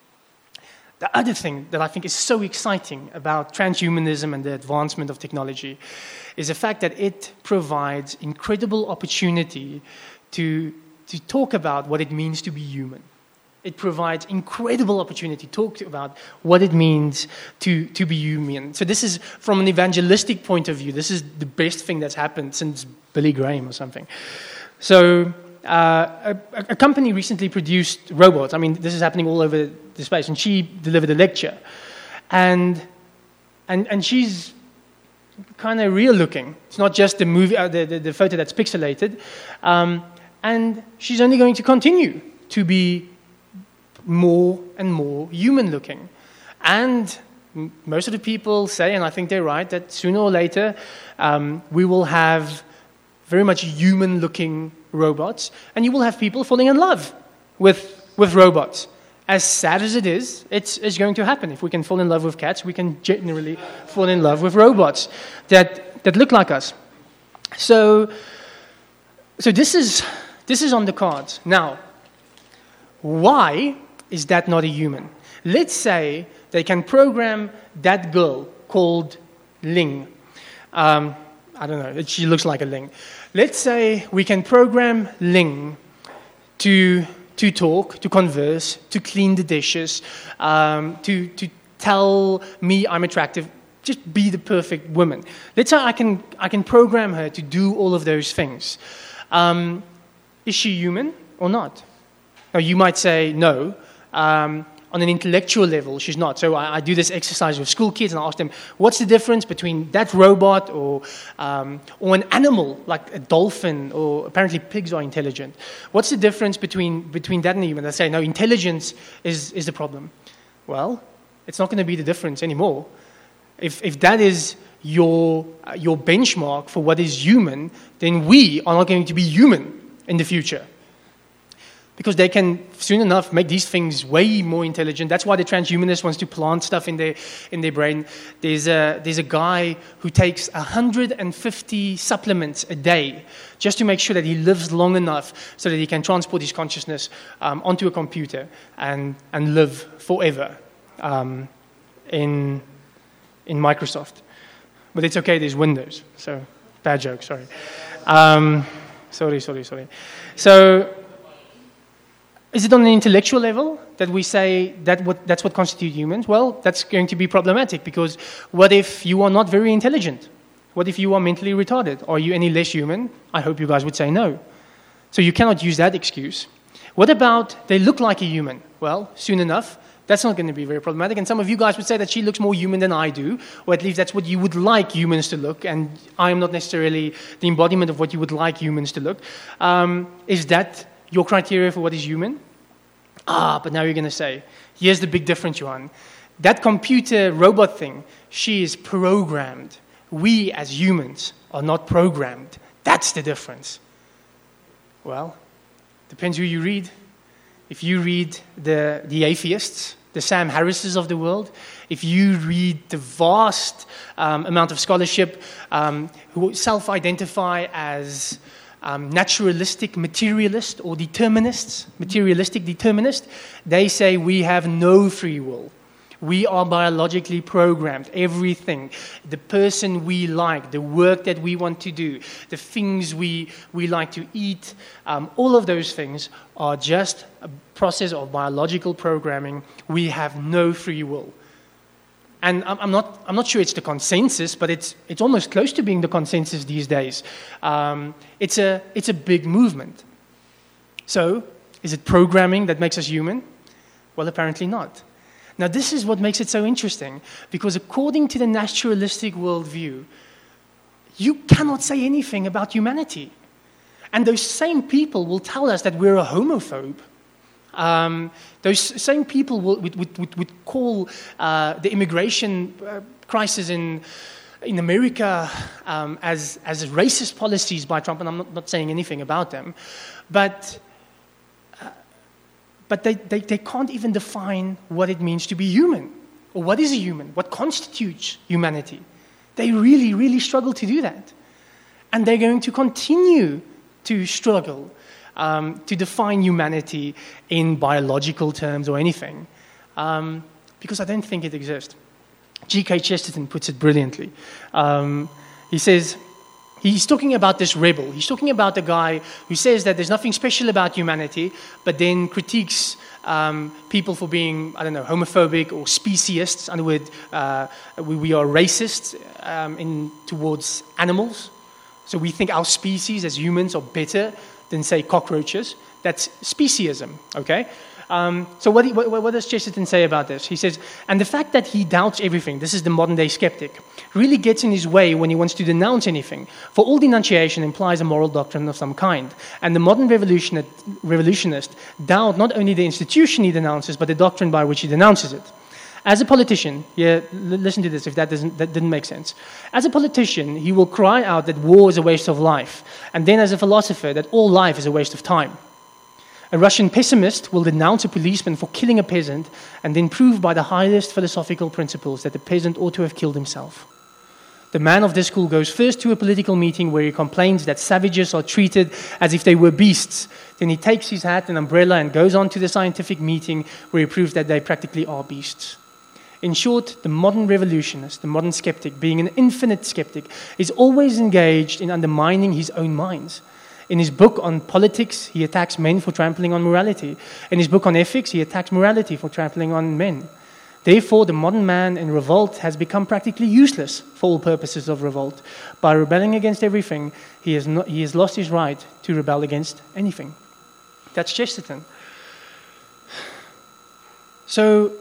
Speaker 1: The other thing that I think is so exciting about transhumanism and the advancement of technology is the fact that it provides incredible opportunity to talk about what it means to be human. It provides incredible opportunity to talk about what it means to be human. So this is, from an evangelistic point of view, this is the best thing that's happened since Billy Graham or something. So a company recently produced robots. I mean, this is happening all over the space. And she delivered a lecture. And she's kind of real looking. It's not just the movie, the photo that's pixelated. And she's only going to continue to be more and more human-looking. And most of the people say, and I think they're right, that sooner or later we will have very much human-looking robots, and you will have people falling in love with with robots. As sad as it is, it's going to happen. If we can fall in love with cats, we can generally fall in love with robots that look like us. So this is on the cards. Now, why is that not a human? Let's say they can program that girl called Ling. I don't know, she looks like a Ling. Let's say we can program Ling to talk, to converse, to clean the dishes, to tell me I'm attractive, just be the perfect woman. Let's say I can program her to do all of those things. Is she human or not? Now, you might say no. On an intellectual level, she's not. So I do this exercise with school kids, and I ask them, what's the difference between that robot or an animal, like a dolphin, or apparently pigs are intelligent. What's the difference between that and a human? They say, no, intelligence is the problem. Well, it's not going to be the difference anymore. If that is your benchmark for what is human, then we are not going to be human in the future. Because they can soon enough make these things way more intelligent. That's why the transhumanist wants to plant stuff in their brain. There's a guy who takes 150 supplements a day just to make sure that he lives long enough so that he can transport his consciousness onto a computer and live forever in Microsoft. But it's okay, there's Windows. So, bad joke, sorry. Sorry. So, is it on an intellectual level that we say that's what constitutes humans? Well, that's going to be problematic, because what if you are not very intelligent? What if you are mentally retarded? Are you any less human? I hope you guys would say no. So you cannot use that excuse. What about they look like a human? Well, soon enough, that's not going to be very problematic. And some of you guys would say that she looks more human than I do, or at least that's what you would like humans to look, and I am not necessarily the embodiment of what you would like humans to look. Is that your criteria for what is human? But now you're going to say, here's the big difference, Johan. That computer robot thing, she is programmed. We as humans are not programmed. That's the difference. Well, depends who you read. If you read the atheists, the Sam Harrises of the world, if you read the vast amount of scholarship who self-identify as naturalistic materialist or materialistic determinist, they say we have no free will. We are biologically programmed. Everything, the person we like, the work that we want to do, the things we like to eat, all of those things are just a process of biological programming. We have no free will. And I'm not sure it's the consensus, but it's almost close to being the consensus these days. It's a big movement. So, is it programming that makes us human? Well, apparently not. Now, this is what makes it so interesting, because according to the naturalistic worldview, you cannot say anything about humanity. And those same people will tell us that we're a homophobe. Those same people would call the immigration crisis in America as racist policies by Trump, and I'm not saying anything about them, but they can't even define what it means to be human, or what is a human, what constitutes humanity. They really, really struggle to do that. And they're going to continue to struggle to define humanity in biological terms or anything, because I don't think it exists. G.K. Chesterton puts it brilliantly. He says, he's talking about this rebel. He's talking about the guy who says that there's nothing special about humanity, but then critiques people for being, homophobic or speciesists. In other words, we are racist towards animals. So we think our species as humans are better than, say, cockroaches. That's speciesism, okay? So what does Chesterton say about this? He says, and the fact that he doubts everything, this is the modern-day skeptic, really gets in his way when he wants to denounce anything. For all denunciation implies a moral doctrine of some kind. And the modern revolutionist doubt not only the institution he denounces, but the doctrine by which he denounces it. As a politician, listen to this if that didn't make sense. As a politician, he will cry out that war is a waste of life. And then as a philosopher, that all life is a waste of time. A Russian pessimist will denounce a policeman for killing a peasant and then prove by the highest philosophical principles that the peasant ought to have killed himself. The man of this school goes first to a political meeting where he complains that savages are treated as if they were beasts. Then he takes his hat and umbrella and goes on to the scientific meeting where he proves that they practically are beasts. In short, the modern revolutionist, the modern skeptic, being an infinite skeptic, is always engaged in undermining his own minds. In his book on politics, he attacks men for trampling on morality. In his book on ethics, he attacks morality for trampling on men. Therefore, the modern man in revolt has become practically useless for all purposes of revolt. By rebelling against everything, he has lost his right to rebel against anything. That's Chesterton. So,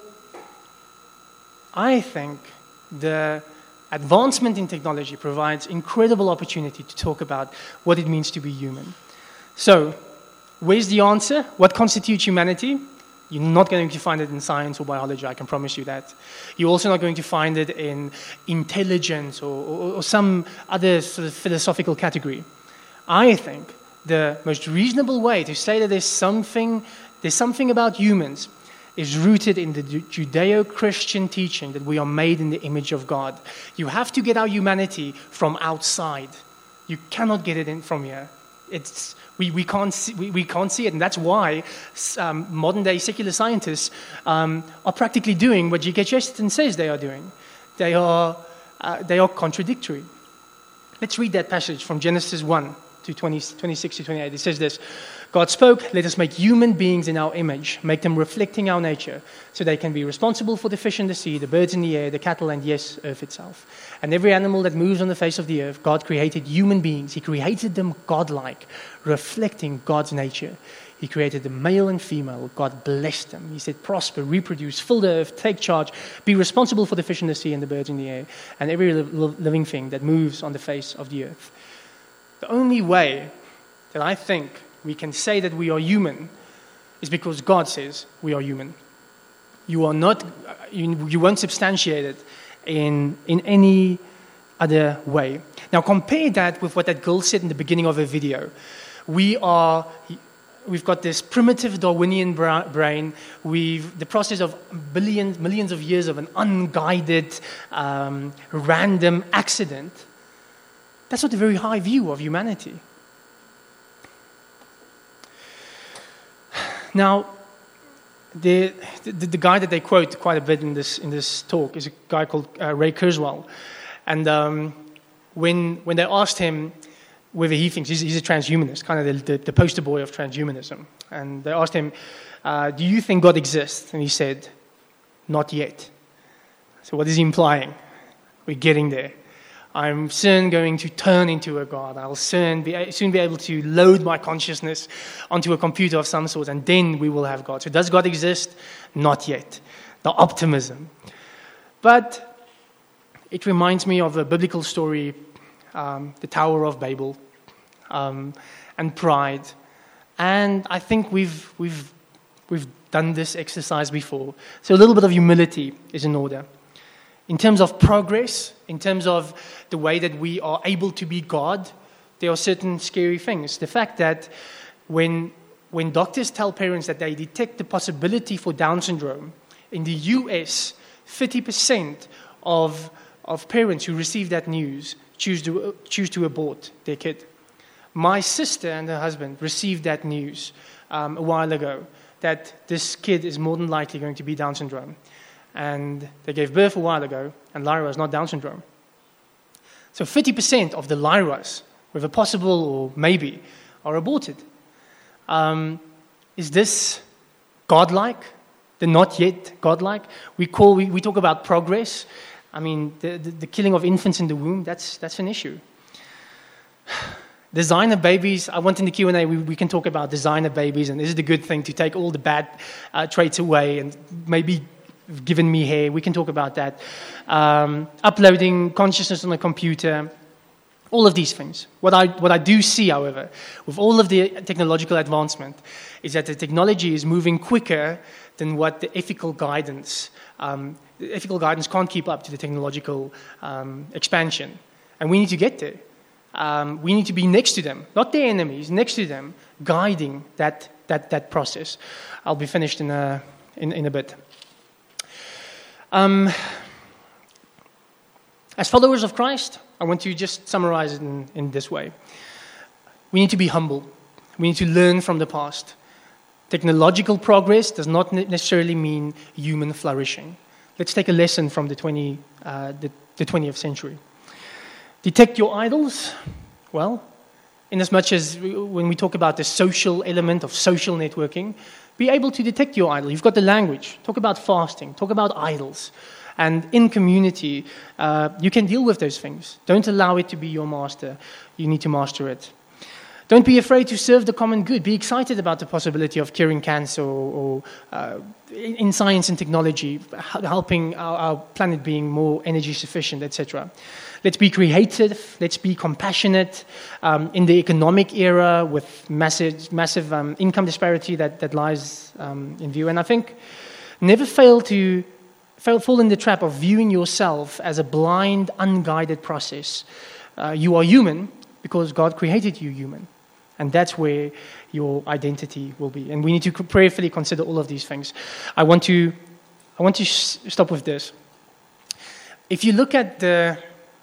Speaker 1: I think the advancement in technology provides incredible opportunity to talk about what it means to be human. So, where's the answer? What constitutes humanity? You're not going to find it in science or biology, I can promise you that. You're also not going to find it in intelligence or some other sort of philosophical category. I think the most reasonable way to say that there's something about humans is rooted in the Judeo-Christian teaching that we are made in the image of God. You have to get our humanity from outside. You cannot get it in from here. We can't see it, and that's why modern-day secular scientists are practically doing what G.K. Chesterton says they are doing. They are contradictory. Let's read that passage from Genesis 1 to 26 to 28. It says this: God spoke, "Let us make human beings in our image, make them reflecting our nature, so they can be responsible for the fish in the sea, the birds in the air, the cattle, and yes, earth itself. And every animal that moves on the face of the earth." God created human beings. He created them godlike, reflecting God's nature. He created them male and female. God blessed them. He said, "Prosper, reproduce, fill the earth, take charge, be responsible for the fish in the sea and the birds in the air, and every living thing that moves on the face of the earth." The only way that I think we can say that we are human is because God says we are human. You are not. You won't substantiate it in any other way. Now compare that with what that girl said in the beginning of her video. We've got this primitive Darwinian brain. The process of millions of years of an unguided, random accident. That's not a very high view of humanity. Now, the guy that they quote quite a bit in this talk is a guy called Ray Kurzweil. And when they asked him whether he thinks, he's a transhumanist, kind of the poster boy of transhumanism. And they asked him, "Do you think God exists?" And he said, "Not yet." So what is he implying? We're getting there. I'm soon going to turn into a God. I'll soon be able to load my consciousness onto a computer of some sort, and then we will have God. So does God exist? Not yet. The optimism. But it reminds me of a biblical story, the Tower of Babel, and pride. And I think we've done this exercise before. So a little bit of humility is in order. In terms of progress, in terms of the way that we are able to be God, there are certain scary things. The fact that when doctors tell parents that they detect the possibility for Down syndrome, in the US, 30% of parents who receive that news choose to abort their kid. My sister and her husband received that news a while ago, that this kid is more than likely going to be Down syndrome. And they gave birth a while ago, and Lyra is not Down syndrome. So 30% of the Lyras, with a possible or maybe, are aborted. Is this godlike? The not yet godlike? We talk about progress. I mean, the killing of infants in the womb, that's an issue. Designer babies, I want in the Q&A, we can talk about designer babies, and is it a good thing to take all the bad traits away and maybe given me hair? We can talk about that. Uploading consciousness on a computer, all of these things. What I do see, however, with all of the technological advancement, is that the technology is moving quicker than what the ethical guidance. The ethical guidance can't keep up to the technological expansion, and we need to get there. We need to be next to them, not their enemies, next to them, guiding that that process. I'll be finished in a bit. As followers of Christ, I want to just summarize it in this way. We need to be humble. We need to learn from the past. Technological progress does not necessarily mean human flourishing. Let's take a lesson from the 20th century. Detect your idols. Well, in as much as when we talk about the social element of social networking, be able to detect your idol. You've got the language. Talk about fasting. Talk about idols. And in community, you can deal with those things. Don't allow it to be your master. You need to master it. Don't be afraid to serve the common good. Be excited about the possibility of curing cancer or in science and technology, helping our planet being more energy sufficient, etc. Let's be creative. Let's be compassionate. In the economic era with massive income disparity that lies in view. And I think never fall in the trap of viewing yourself as a blind, unguided process. You are human because God created you human. And that's where your identity will be. And we need to prayerfully consider all of these things. I want to stop with this. If you look at the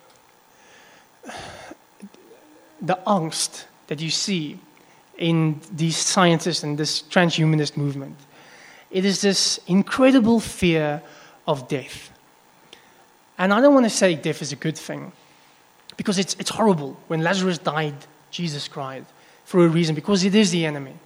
Speaker 1: angst that you see in these scientists and this transhumanist movement, it is this incredible fear of death. And I don't want to say death is a good thing, because it's horrible. When Lazarus died, Jesus cried. For a reason, because it is the enemy.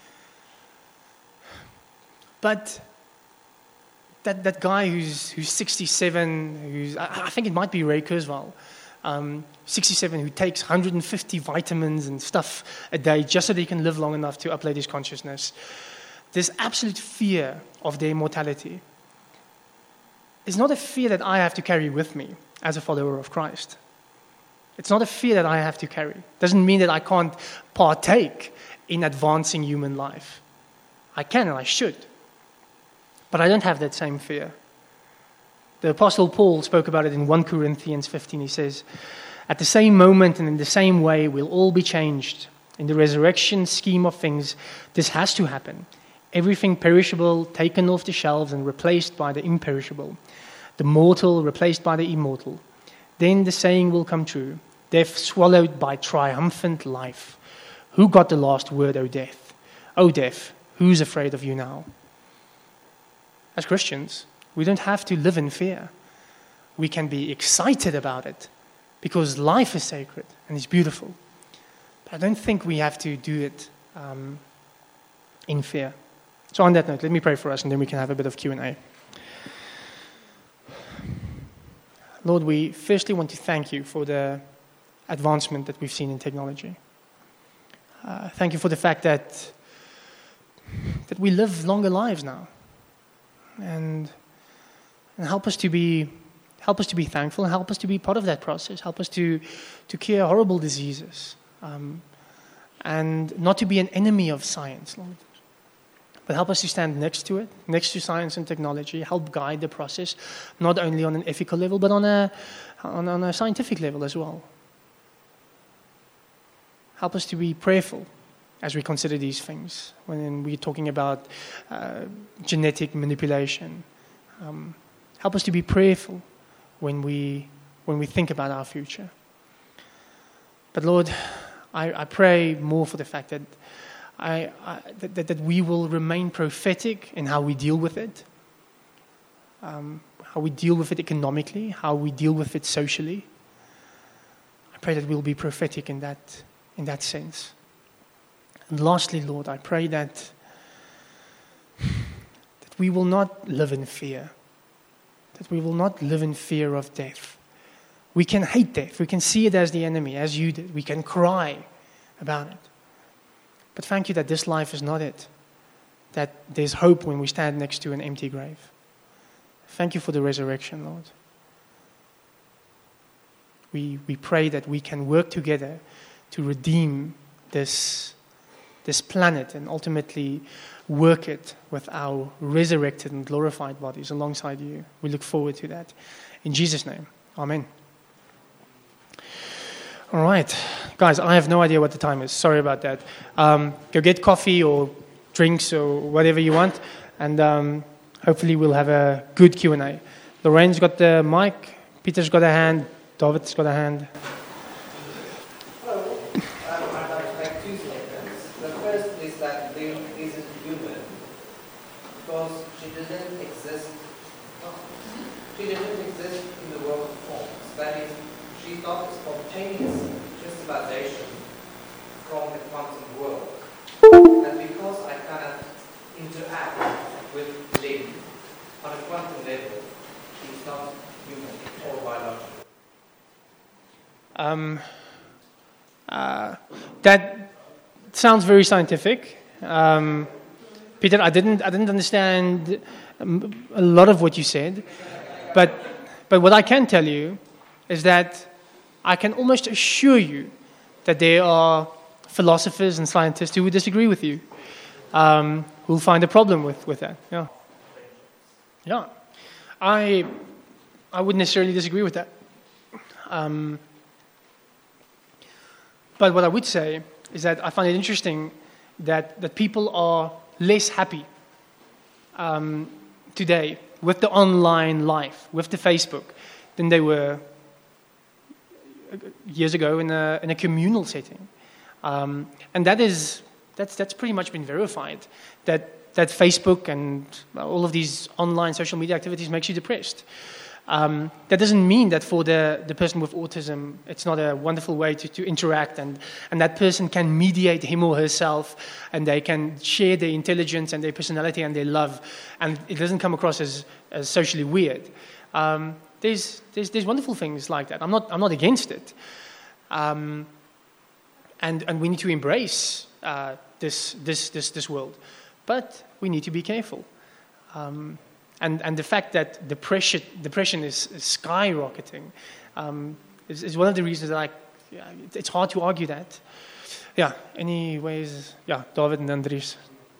Speaker 1: But that guy who's 67, I think it might be Ray Kurzweil, 67, who takes 150 vitamins and stuff a day just so that he can live long enough to upload his consciousness. This absolute fear of their mortality is not a fear that I have to carry with me as a follower of Christ. It's not a fear that I have to carry. It doesn't mean that I can't partake in advancing human life. I can and I should. But I don't have that same fear. The Apostle Paul spoke about it in 1 Corinthians 15. He says, at the same moment and in the same way, we'll all be changed. In the resurrection scheme of things, this has to happen. Everything perishable taken off the shelves and replaced by the imperishable. The mortal replaced by the immortal. Then the saying will come true. Death swallowed by triumphant life. Who got the last word, O death? O death, who's afraid of you now? As Christians, we don't have to live in fear. We can be excited about it because life is sacred and it's beautiful. But I don't think we have to do it in fear. So on that note, let me pray for us and then we can have a bit of Q&A. Lord, we firstly want to thank you for the advancement that we've seen in technology. Thank you for the fact that we live longer lives now, and help us to be thankful, and help us to be part of that process. Help us to cure horrible diseases, and not to be an enemy of science, Lord. But help us to stand next to it, next to science and technology, help guide the process, not only on an ethical level, but on a scientific level as well. Help us to be prayerful as we consider these things, when we're talking about genetic manipulation. Help us to be prayerful when we think about our future. But Lord, I pray more for the fact that that we will remain prophetic in how we deal with it, how we deal with it economically, how we deal with it socially. I pray that we'll be prophetic in that sense. And lastly, Lord, I pray that we will not live in fear, that we will not live in fear of death. We can hate death. We can see it as the enemy, as you did. We can cry about it. But thank you that this life is not it, that there's hope when we stand next to an empty grave. Thank you for the resurrection, Lord. We pray that we can work together to redeem this planet and ultimately work it with our resurrected and glorified bodies alongside you. We look forward to that. In Jesus' name, amen. All right. Guys, I have no idea what the time is. Sorry about that. Go get coffee or drinks or whatever you want, and hopefully we'll have a good Q&A. Lorraine's got the mic, Peter's got a hand, David's got a hand.
Speaker 3: Hello. I'd like to make two statements. The first is that Lynn isn't human because she didn't exist in the world of forms. That is, she's not a spontaneous crystallization from the quantum world. And because I cannot interact with Lynn on a quantum level, she's not human or biological.
Speaker 1: That sounds very scientific. Peter, I didn't understand a lot of what you said, but what I can tell you is that I can almost assure you that there are philosophers and scientists who would disagree with you, who'll find a problem with that. Yeah. I wouldn't necessarily disagree with that. But what I would say is that I find it interesting that people are less happy today with the online life, with the Facebook, than they were years ago in a communal setting. And that's pretty much been verified, that Facebook and all of these online social media activities makes you depressed. That doesn't mean that for the person with autism, it's not a wonderful way to interact, and that person can mediate him or herself, and they can share their intelligence and their personality and their love, and it doesn't come across as socially weird. There's wonderful things like that. I'm not against it, and we need to embrace this world, but we need to be careful. And the fact that depression is skyrocketing is one of the reasons that it's hard to argue that. Yeah, anyways, yeah, David and Andries.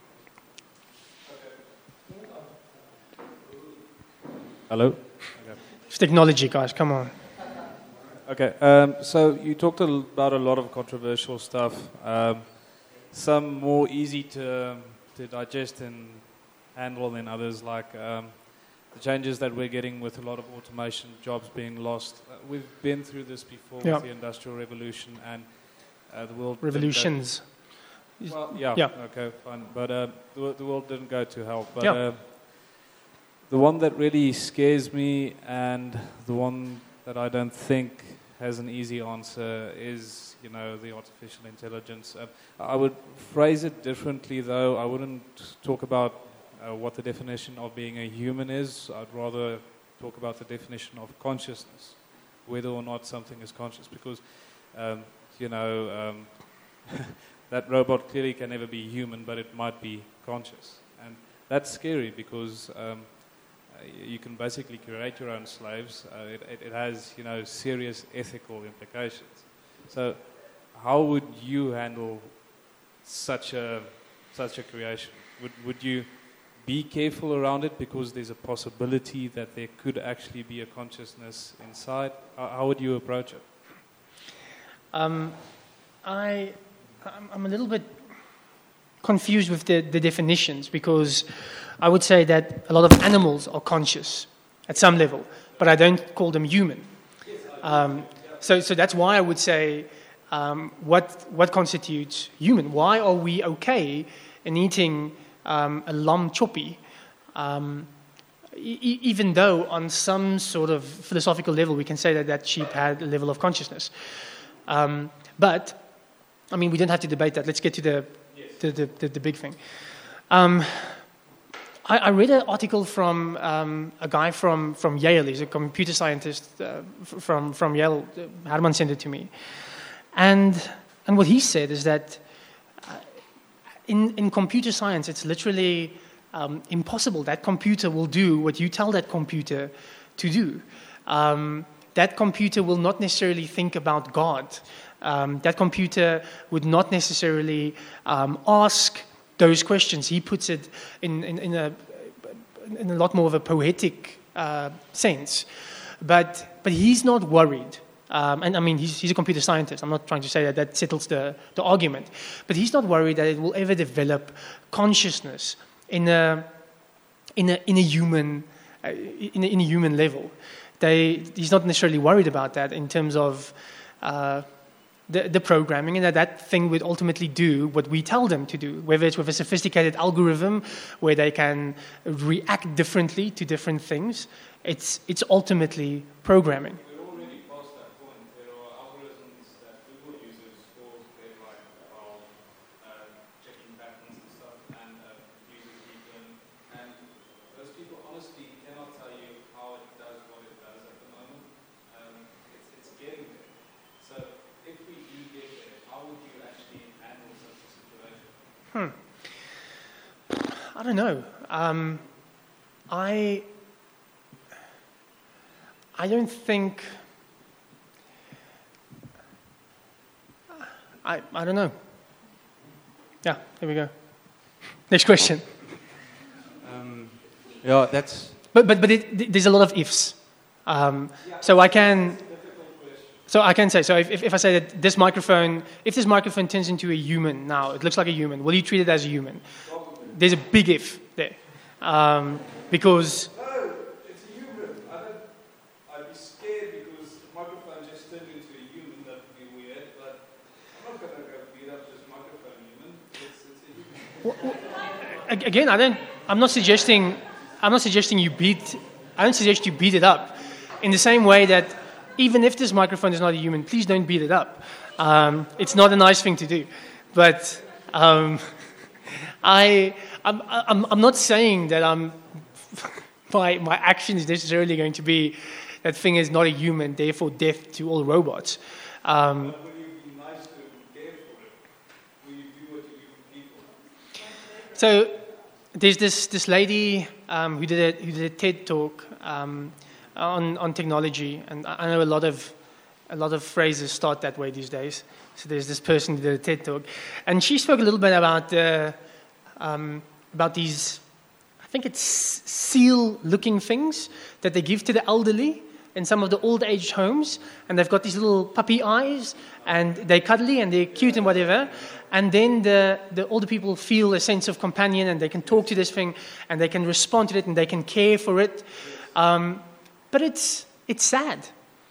Speaker 4: Hello? Okay.
Speaker 1: It's technology, guys, come on.
Speaker 4: Okay, so you talked about a lot of controversial stuff, some more easy to digest and handle than others, like the changes that we're getting with a lot of automation, jobs being lost. We've been through this before with the Industrial Revolution and the world...
Speaker 1: Revolutions.
Speaker 4: Well, okay, fine. But the world didn't go to hell. But the one that really scares me and the one that I don't think has an easy answer is, the artificial intelligence. I would phrase it differently, though. I wouldn't talk about what the definition of being a human is. I'd rather talk about the definition of consciousness, whether or not something is conscious, because, that robot clearly can never be human, but it might be conscious. And that's scary because you can basically create your own slaves. It has, serious ethical implications. So how would you handle such a creation? Would you be careful around it because there's a possibility that there could actually be a consciousness inside? How would you approach it?
Speaker 1: I'm a little bit confused with the definitions, because I would say that a lot of animals are conscious at some level, but I don't call them human. So that's why I would say what constitutes human? Why are we okay in eating a lamb choppy, even though on some sort of philosophical level we can say that sheep had a level of consciousness. But, I mean, we don't have to debate that. Let's get to the big thing. I read an article from a guy from Yale. He's a computer scientist from Yale. Herman sent it to me. And what he said is that in computer science, it's literally impossible. That computer will do what you tell that computer to do. That computer will not necessarily think about God. That computer would not necessarily ask those questions. He puts it in a lot more of a poetic sense. But he's not worried And I mean, he's a computer scientist. I'm not trying to say that that settles the argument. But he's not worried that it will ever develop consciousness in a human level. He's not necessarily worried about that in terms of the programming, and that thing would ultimately do what we tell them to do, whether it's with a sophisticated algorithm where they can react differently to different things. It's ultimately programming.
Speaker 4: We're already past that point. There are algorithms that Google uses for their checking patterns and stuff, and users deep learning. And those people honestly cannot tell you how it does what it does at the moment. It's getting there. So if we do get there, how would you actually handle such a situation?
Speaker 1: I don't know. I don't think. I don't know. Yeah, there we go. Next question.
Speaker 5: Yeah, that's.
Speaker 1: But there's a lot of ifs. So I can say, so if I say that if this microphone turns into a human now, it looks like a human, will you treat it as a human? There's a big if there. Because...
Speaker 4: No, it's a human. I'd be scared because the microphone just turned into a human. That would be weird, but I'm not going to go beat up this microphone human. It's a human.
Speaker 1: Again, I'm not suggesting you beat it up. In the same way that even if this microphone is not a human, please don't beat it up. It's not a nice thing to do. But I'm not saying that my action is necessarily going to be that thing is not a human, therefore death to all robots.
Speaker 4: Will you be nice to them, care for it? Will you do what you do for people?
Speaker 1: So there's this lady who did a TED talk on technology, and I know a lot of phrases start that way these days. So there's this person who did a TED talk, and she spoke a little bit about these, I think it's seal-looking things that they give to the elderly in some of the old-age homes, and they've got these little puppy eyes, and they're cuddly and they're cute and whatever, and then the older people feel a sense of companion, and they can talk to this thing, and they can respond to it, and they can care for it. But it's sad.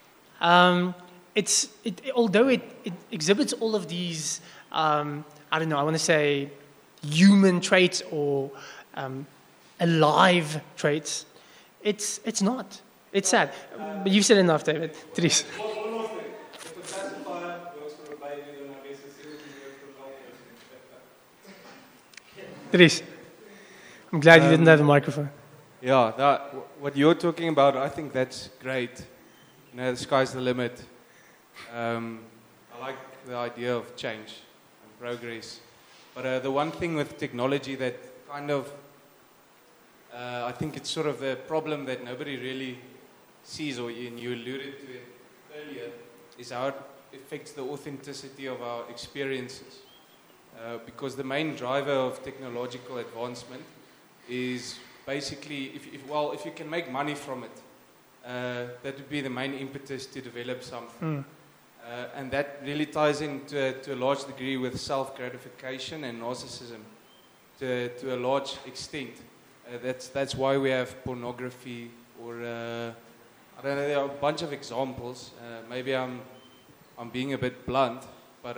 Speaker 1: Although it exhibits all of these, I don't know, I want to say human traits or alive traits, it's not. It's sad. But you've said enough, David. Dries.
Speaker 4: One more thing. If a pacifier works for a baby, then I guess it's everything works for an old person.
Speaker 1: Dries. I'm glad you didn't have a microphone.
Speaker 5: Yeah, what you're talking about, I think that's great. You know, the sky's the limit. I like the idea of change and progress. But the one thing with technology that kind of, I think it's sort of a problem that nobody really sees, or you alluded to it earlier, is how it affects the authenticity of our experiences. Because the main driver of technological advancement is basically, if you can make money from it, that would be the main impetus to develop something. And that really ties in to a large degree with self-gratification and narcissism to a large extent. That's why we have pornography, or I don't know, there are a bunch of examples. Maybe I'm being a bit blunt, but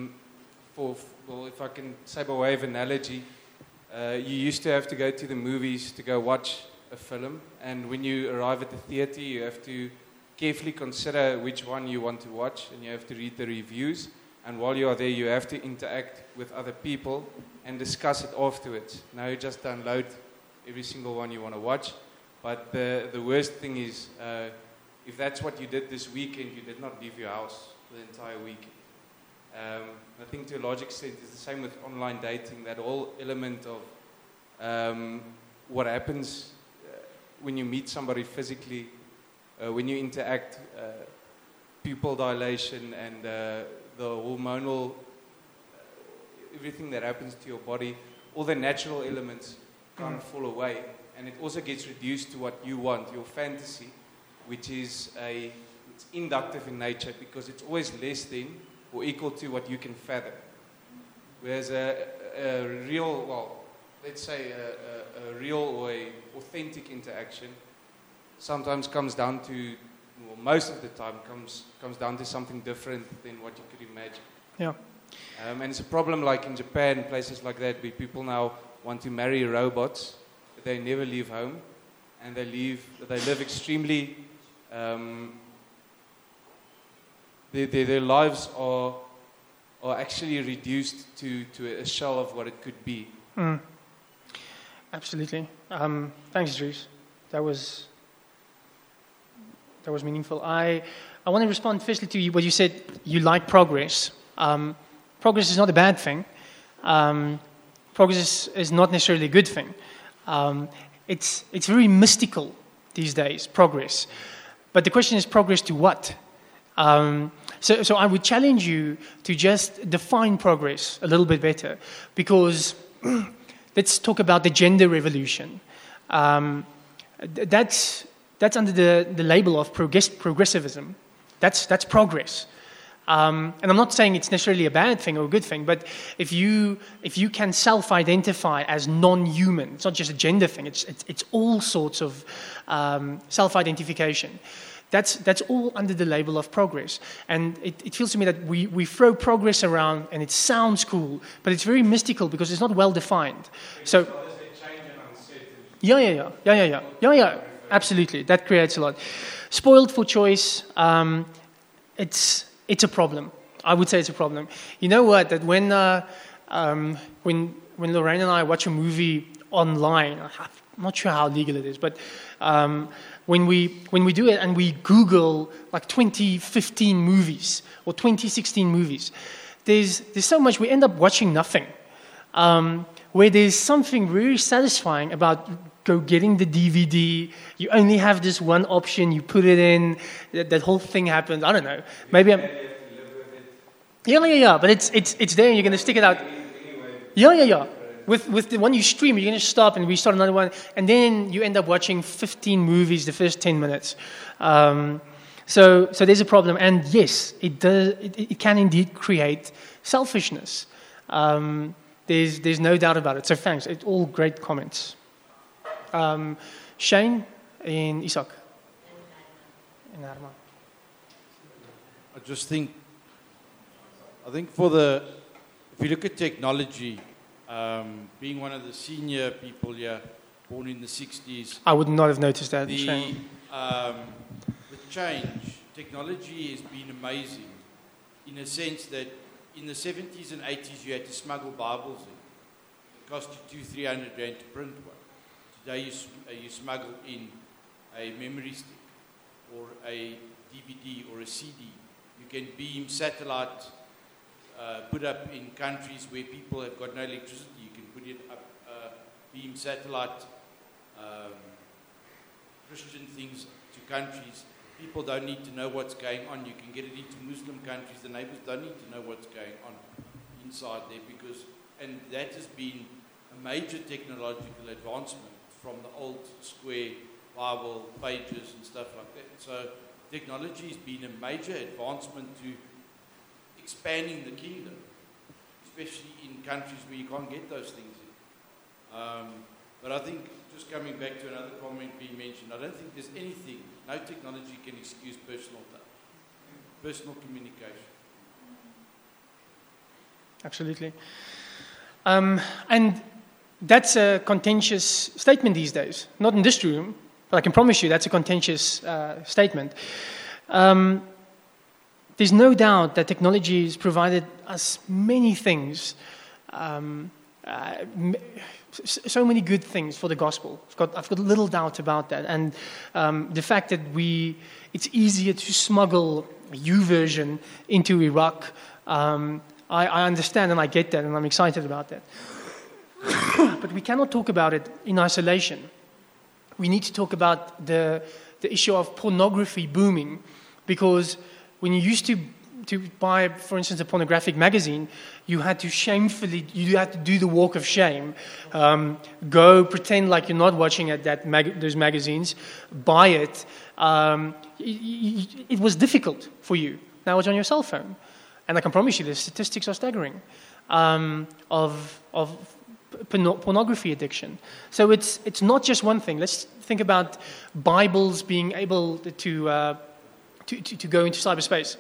Speaker 5: if I can say by way of analogy, you used to have to go to the movies to go watch a film, and when you arrive at the theater, you have to carefully consider which one you want to watch, and you have to read the reviews, and while you are there, you have to interact with other people and discuss it afterwards. Now you just download every single one you want to watch, but the worst thing is, if that's what you did this weekend, you did not leave your house for the entire weekend. I think to a large extent it's the same with online dating, that whole element of what happens when you meet somebody physically, when you interact, pupil dilation and the hormonal, everything that happens to your body, all the natural elements kind of fall away. And it also gets reduced to what you want, your fantasy, which is a it's inductive in nature because it's always less than or equal to what you can fathom. Whereas a real, well, let's say a real or a authentic interaction sometimes comes down to, well, most of the time comes down to something different than what you could imagine.
Speaker 1: Yeah.
Speaker 5: And it's a problem like in Japan, places like that, where people now want to marry robots, but they never leave home, and they live extremely. Their lives are actually reduced to a shell of what it could be.
Speaker 1: Mm. Absolutely. Thanks, Dries. That was meaningful. I want to respond firstly to what you said. You like progress. Progress is not a bad thing. Progress is not necessarily a good thing. It's very mystical these days, progress. But the question is progress to what? So I would challenge you to just define progress a little bit better, because let's talk about the gender revolution. That's under the label of progressivism. That's progress. And I'm not saying it's necessarily a bad thing or a good thing, but if you can self-identify as non-human, it's not just a gender thing. It's all sorts of self-identification. That's all under the label of progress. And it feels to me that we throw progress around and it sounds cool, but it's very mystical because it's not well defined. So, yeah. Absolutely, that creates a lot. Spoiled for choice. It's a problem. I would say it's a problem. You know what? That when Lorraine and I watch a movie online, I'm not sure how legal it is, but when we do it and we Google like 2015 movies or 2016 movies, there's so much, we end up watching nothing. Where there's something really satisfying about getting the DVD. You only have this one option. You put it in. That whole thing happens. I don't know. Maybe I'm. Yeah. But it's there. And you're gonna stick it out. Yeah. With the one you stream, you're gonna stop and restart another one, and then you end up watching 15 movies the first 10 minutes. So there's a problem, and yes, it does. It can indeed create selfishness. There's no doubt about it. So thanks. It's all great comments. Shane and Isak. And Arma.
Speaker 6: I think if you look at technology, being one of the senior people here, born in the 60s.
Speaker 1: I would not have noticed that, Shane.
Speaker 6: The change, technology has been amazing in a sense that in the 70s and 80s you had to smuggle Bibles in. It cost you $200-300 to print one. Today you smuggle in a memory stick or a DVD or a CD. You can beam satellite, put up in countries where people have got no electricity. You can put it up, beam satellite Christian things to countries. People don't need to know what's going on. You can get it into Muslim countries. The neighbors don't need to know what's going on inside there and that has been a major technological advancement from the old square Bible pages and stuff like that. So technology has been a major advancement to expanding the kingdom, especially in countries where you can't get those things in. But I think, just coming back to another comment being mentioned, I don't think there's anything, no technology can excuse personal touch, personal communication.
Speaker 1: Absolutely. And that's a contentious statement these days. Not in this room, but I can promise you that's a contentious statement. There's no doubt that technology has provided us many things, so many good things for the gospel. I've got little doubt about that. And the fact that it's easier to smuggle a YouVersion into Iraq, I understand and I get that, and I'm excited about that. But we cannot talk about it in isolation. We need to talk about the issue of pornography booming, because when you used to to buy, for instance, a pornographic magazine, you had to do the walk of shame. Go pretend like you're not watching at those magazines, buy it. It was difficult for you. Now it's on your cell phone. And I can promise you the statistics are staggering of pornography addiction. So it's not just one thing. Let's think about Bibles being able to go into cyberspace.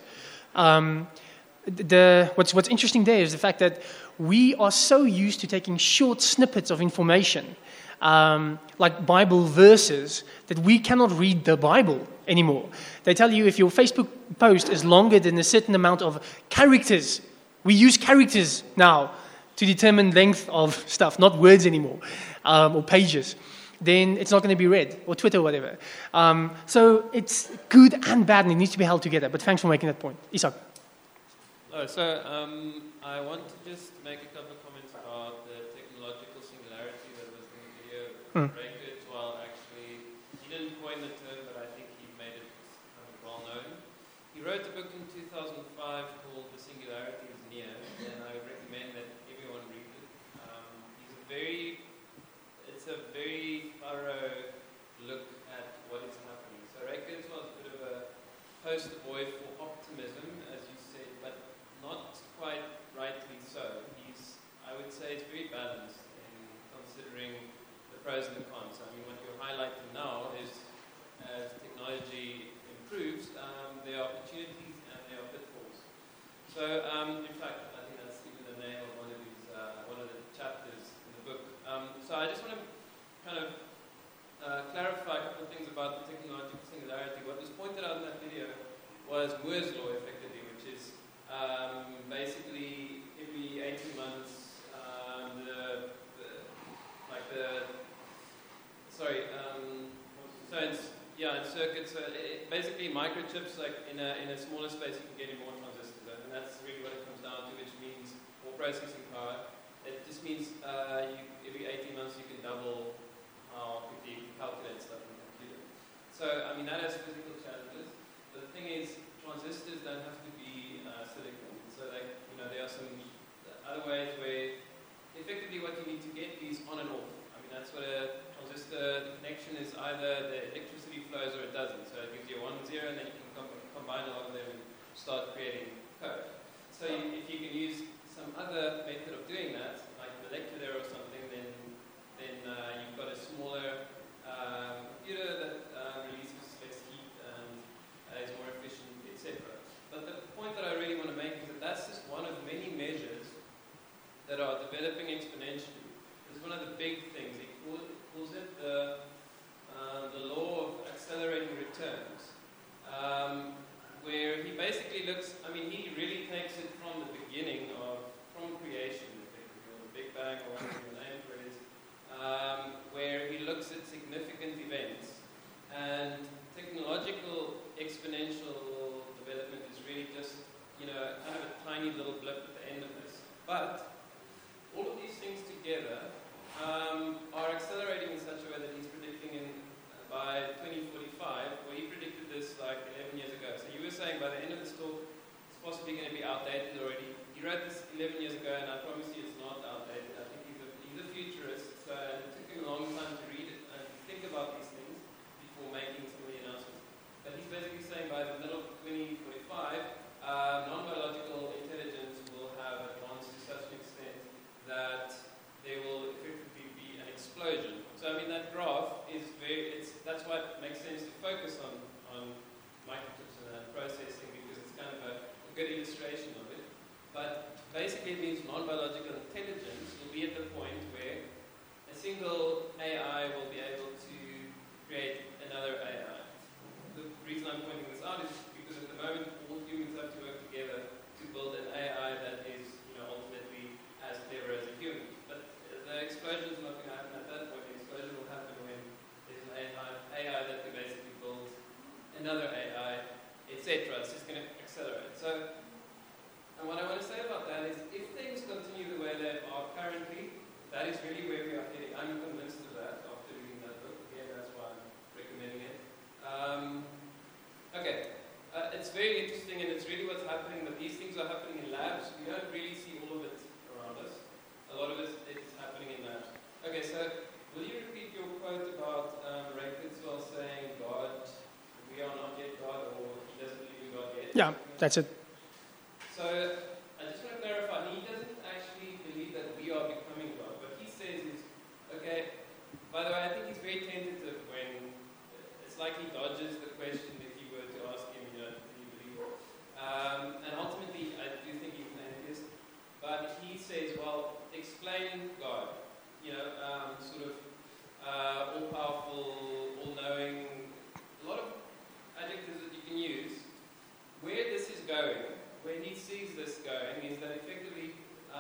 Speaker 1: What's interesting there is the fact that we are so used to taking short snippets of information, like Bible verses, that we cannot read the Bible anymore. They tell you if your Facebook post is longer than a certain amount of characters, we use characters now to determine length of stuff, not words anymore, or pages, then it's not going to be read, or Twitter, or whatever. So it's good and bad, and it needs to be held together. But thanks for making that point. Isak.
Speaker 7: I want to just make a couple of comments about the technological singularity that was in the video. Ray Kurzweil actually, he didn't coin the term, but I think he made it kind of well known. He wrote a book in 2005 called The Singularity is Near, and I would recommend that everyone read it. It's a very thorough look at what is happening. So Ray Kurzweil is a bit of a poster boy for optimism, as you said, but not quite rightly so. I would say it's very balanced in considering the pros and the cons. I mean, what you're highlighting now is as technology improves, there are opportunities and there are pitfalls. So, in fact, I think that's even the name of one of the chapters in the book. So I just want to kind of clarify a couple of things about the technological singularity. What was pointed out in that video was Moore's law, effectively, which is basically every 18 months, in circuits, basically microchips, like in a smaller space, you can get in more transistors, and that's really what it comes down to, which means more processing power. It just means every 18 months you can double how quickly you can calculate stuff in a computer. So, I mean, that has physical challenges. But the thing is, transistors don't have to be silicon. So, like, there are some other ways where effectively what you need to get is on and off. I mean, that's what a transistor, the connection is either the electricity flows or it doesn't. So it gives you 1 and 0, and then you can combine all of them and start creating code. So if you can use some other method of doing that, like molecular or something, then you've got a smaller computer that releases less heat and is more efficient, etc. But the point that I really want to make is that that's just one of many measures that are developing exponentially. It's one of the big things. He calls it the law of accelerating returns, where he basically looks, I mean, he really takes it from the beginning from creation, effectively, or the Big Bang, or whatever the name for it is, where he looks at significant events. And technological exponential development is really just, kind of a tiny little blip at the end of this. But all of these things together are accelerating in such a way that he's predicting by 2045, well, he predicted this like 11 years ago. So you were saying by the end of this talk, it's possibly going to be outdated already. He wrote this 11 years ago, and I promise you it's not outdated. I think he's a futurist, so it took him a long time to read it and think about these things before making some of the announcements. But he's basically saying by the middle of 2045, non-biological intelligence will have advanced to such an extent that there will effectively be an explosion. So I mean that graph is that's why it makes sense to focus on microchips and processing, because it's kind of a good illustration of it. But basically it means non-biological intelligence will be at the point where a single AI will be able to create another AI. The reason I'm pointing this out is because at the moment all humans have to work together to build an AI that is ultimately as clever as a human. But the explosion is not going to happen at that point. The explosion will happen when there's an AI that can basically build another AI, etc. It's just going to accelerate. So, and what I want to say about that is, if things continue the way they are currently, that is really where we are heading. I'm convinced of that after reading that book. Again, that's why I'm recommending it. Okay. It's very interesting, and it's really what's happening, but these things are happening in labs. We don't really see all of it around us. A lot of it is happening in labs. Okay, so will you repeat your quote about Ray Kurzweil saying, God, we are not yet God, or he doesn't believe in God yet?
Speaker 1: Yeah, that's it.
Speaker 7: So I just want to clarify, he doesn't actually believe that we are becoming God. What he says is, okay, by the way, I think he's very tentative when it's like he dodges the question if you were to ask him, do you believe? And ultimately, I do think he's an atheist. But he says, well, explain God. Sort of all-powerful, all-knowing, a lot of adjectives that you can use. Where this is going, where he sees this going, is that effectively,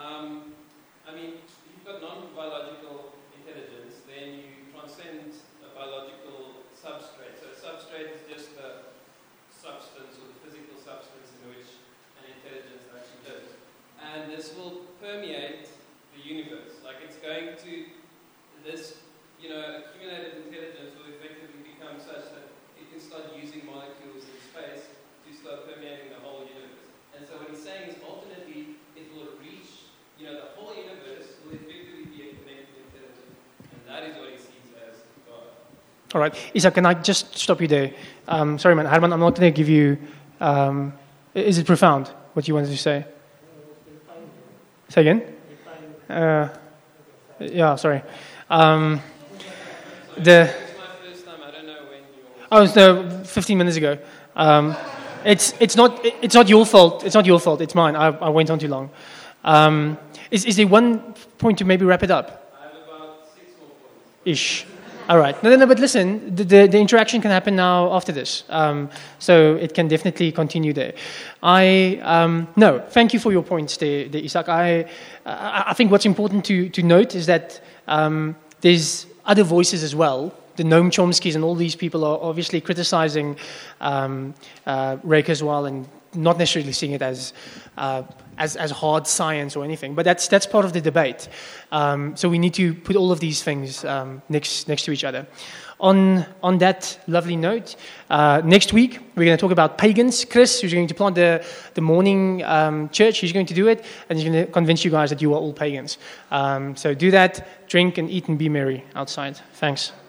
Speaker 7: if you've got non-biological intelligence, then you transcend a biological substrate. So a substrate is just the substance or the physical substance in which an intelligence actually lives. And this will permeate the universe. Like it's going to, this, accumulated intelligence will effectively become such that it can start using molecules in space to start permeating the whole universe. And so what he's saying is ultimately it will reach, the whole universe will effectively be a connected intelligence. And that is what he sees as God.
Speaker 1: All right. Isa, can I just stop you there? Sorry, man. Herman, I'm not going to give you... is it profound, what you wanted to say? Say again? Yeah, sorry.
Speaker 7: It's my first time. I don't know when you...
Speaker 1: Oh, no, 15 minutes ago. It's not your fault. It's not your fault. It's mine. I went on too long. Is there one point to maybe wrap it up?
Speaker 7: I have about 6 more points.
Speaker 1: Ish. All right. No, but listen, the interaction can happen now after this. So it can definitely continue there. No, thank you for your points there, Isaac. I think what's important to note is that there's other voices as well. The Noam Chomskys and all these people are obviously criticizing Ray Kurzweil and not necessarily seeing it as hard science or anything, but that's part of the debate. So we need to put all of these things next to each other. On that lovely note, next week we're going to talk about pagans. Chris, who's going to plant the morning church, he's going to do it, and he's going to convince you guys that you are all pagans. So do that, drink and eat and be merry outside. Thanks.